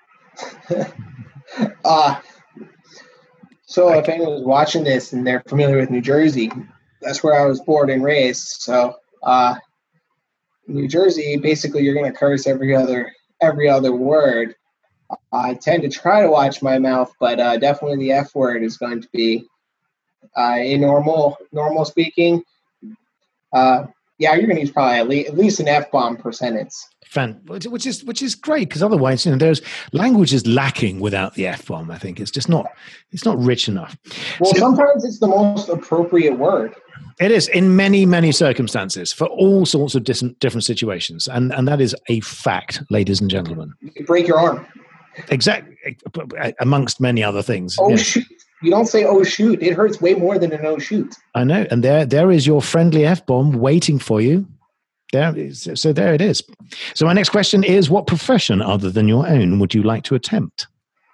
uh, so if anyone's watching this and they're familiar with New Jersey, that's where I was born and raised. So uh, New Jersey, basically, you're going to curse every other every other word. I tend to try to watch my mouth, but uh, definitely the F word is going to be uh, in normal normal speaking. Uh, yeah, you're going to use probably at least, at least an F-bomb per sentence. Fan, which is which is great, because otherwise, you know, there's language is lacking without the F bomb. I think it's just not it's not rich enough. Well, So- sometimes it's the most appropriate word. It is in many, many circumstances for all sorts of dis- different situations. And, and that is a fact, ladies and gentlemen. You could break your arm. Exactly. Amongst many other things. Oh, Yes, shoot. You don't say, oh, shoot. It hurts way more than an oh, shoot. I know. And there, there is your friendly F-bomb waiting for you. There is, so there it is. So my next question is, what profession other than your own would you like to attempt?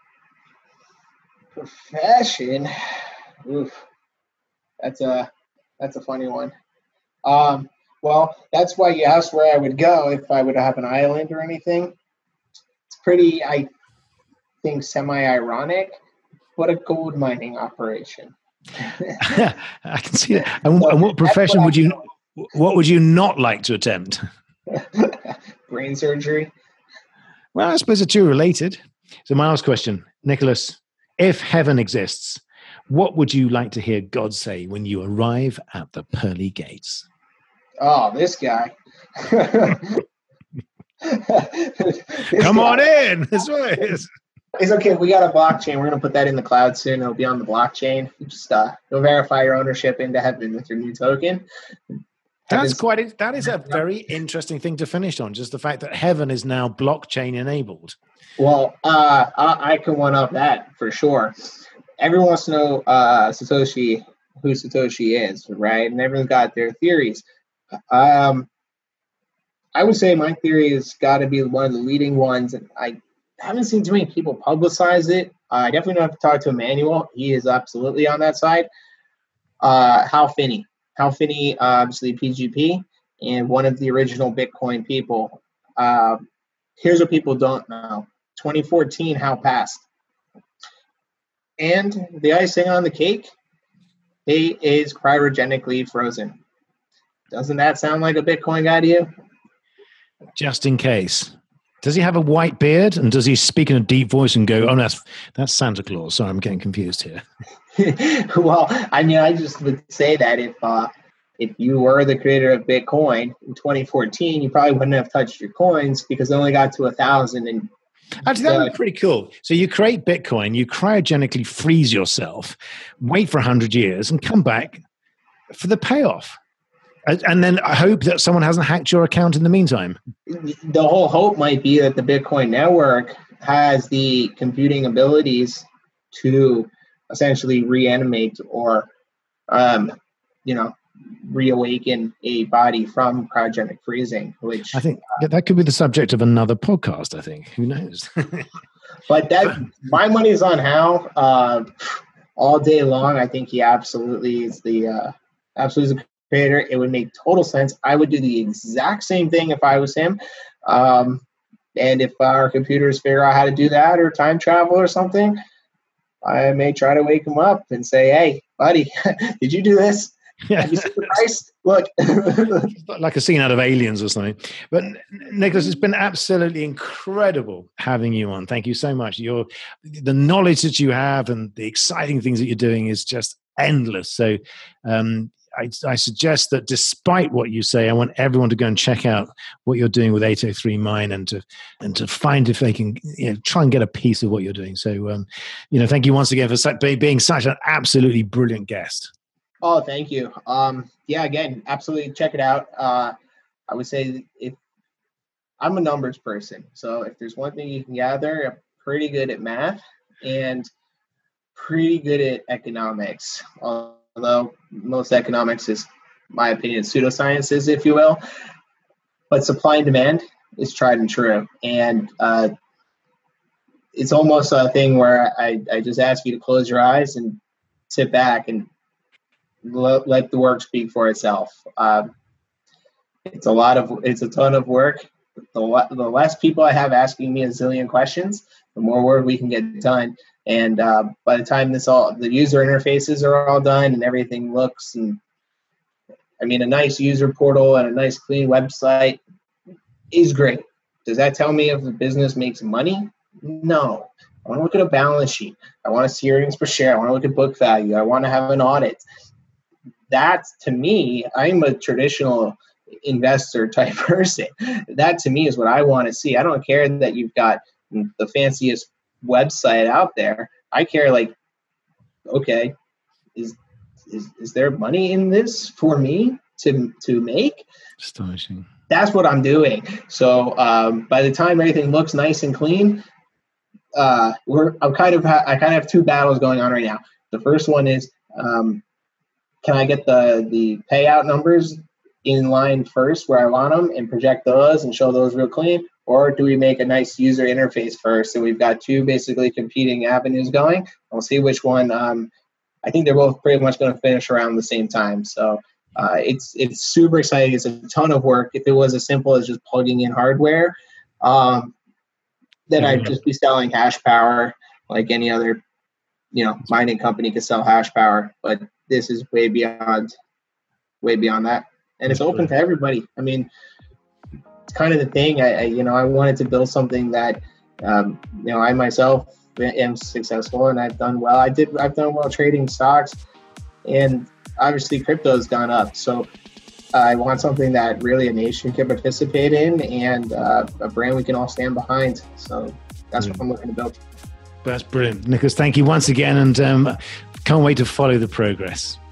Profession? Oof. That's a, that's a funny one. Um, well, that's why you asked where I would go if I would have an island or anything. It's pretty, I think, semi-ironic, but a gold mining operation. I can see that. And, So and what that's profession what would I you, do. what would you not like to attempt? Brain surgery. Well, I suppose the two are related. So my last question, Nicholas, if heaven exists, what would you like to hear God say when you arrive at the pearly gates? Oh, this guy. This Come guy. on in. That's what it is. It's okay. We got a blockchain. We're going to put that in the cloud soon. It'll be on the blockchain. You just uh, you'll verify your ownership into heaven with your new token. That's Heaven's- quite, a, that is a very interesting thing to finish on. Just the fact that heaven is now blockchain enabled. Well, uh, I, I can one up that for sure. Everyone wants to know uh, Satoshi, who Satoshi is, right? And everyone's got their theories. Um, I would say my theory has got to be one of the leading ones, and I haven't seen too many people publicize it. Uh, I definitely don't have to talk to Emmanuel. He is absolutely on that side. Uh, Hal Finney. Hal Finney, uh, obviously P G P, and one of the original Bitcoin people. Uh, here's what people don't know. twenty fourteen, Hal passed. And the icing on the cake, he is cryogenically frozen. Doesn't that sound like a Bitcoin guy to you? Just in case. Does he have a white beard? And does he speak in a deep voice and go, oh, no, that's, that's Santa Claus. Sorry, I'm getting confused here. Well, I mean, I just would say that if uh, if you were the creator of Bitcoin in twenty fourteen, you probably wouldn't have touched your coins because they only got to a thousand. And Actually, that would uh, be pretty cool. So you create Bitcoin, you cryogenically freeze yourself, wait for one hundred years, and come back for the payoff. And and then I hope that someone hasn't hacked your account in the meantime. the whole hope might be that the Bitcoin network has the computing abilities to essentially reanimate or, um, you know, reawaken a body from cryogenic freezing, which I think uh, that could be the subject of another podcast. I think, who knows? But that my money is on Hal uh, all day long. I think he absolutely is the uh, absolutely is the creator. It would make total sense. I would do the exact same thing if I was him. Um, and if our computers figure out how to do that or time travel or something, I may try to wake him up and say, "Hey, buddy, did you do this? Yeah. Have you seen the price? Look." Like a scene out of Aliens or something. But Nicholas, it's been absolutely incredible having you on. Thank you so much. Your the knowledge that you have and the exciting things that you're doing is just endless. So um, I, I suggest that despite what you say, I want everyone to go and check out what you're doing with eight oh three Mine and to and to find if they can, you know, try and get a piece of what you're doing. So, um, you know, thank you once again for such, being such an absolutely brilliant guest. Oh, thank you. Um, yeah, again, absolutely check it out. Uh, I would say if I'm a numbers person, so if there's one thing you can gather, I'm pretty good at math and pretty good at economics. Although most economics is, in my opinion, pseudosciences, if you will. But supply and demand is tried and true. And uh, it's almost a thing where I, I just ask you to close your eyes and sit back and let, let the work speak for itself. Uh, it's a lot of, it's a ton of work. The, the less people I have asking me a zillion questions, the more work we can get done. And uh, by the time this all, the user interfaces are all done and everything looks, and I mean, a nice user portal and a nice clean website is great. Does that tell me if the business makes money? No. I want to look at a balance sheet. I want to see earnings per share. I want to look at book value. I want to have an audit. That's, to me, I'm a traditional investor type person. That, to me, is what I want to see. I don't care that you've got the fanciest website out there. I care, like, okay, is is is there money in this for me to to make? Astonishing. That's what I'm doing. So um, by the time everything looks nice and clean, uh, we're I'm kind of ha- I kind of have two battles going on right now. The first one is, um, can I get the the payout numbers in line first where I want them and project those and show those real clean? Or do we make a nice user interface first? So we've got two basically competing avenues going. We'll see which one. Um, I think they're both pretty much going to finish around the same time. So uh, it's it's super exciting. It's a ton of work. If it was as simple as just plugging in hardware, um, then I'd just be selling hash power like any other, you know, mining company could sell hash power. But this is way beyond, way beyond that, and it's open to everybody. I mean, it's kind of the thing. I, I you know I wanted to build something that um, you know I myself am successful and I've done well. I did I've done well trading stocks, and obviously crypto's gone up. So I want something that really a nation can participate in and uh, a brand we can all stand behind. So that's mm. what I'm looking to build. That's brilliant, Nicholas. Thank you once again, and um, can't wait to follow the progress.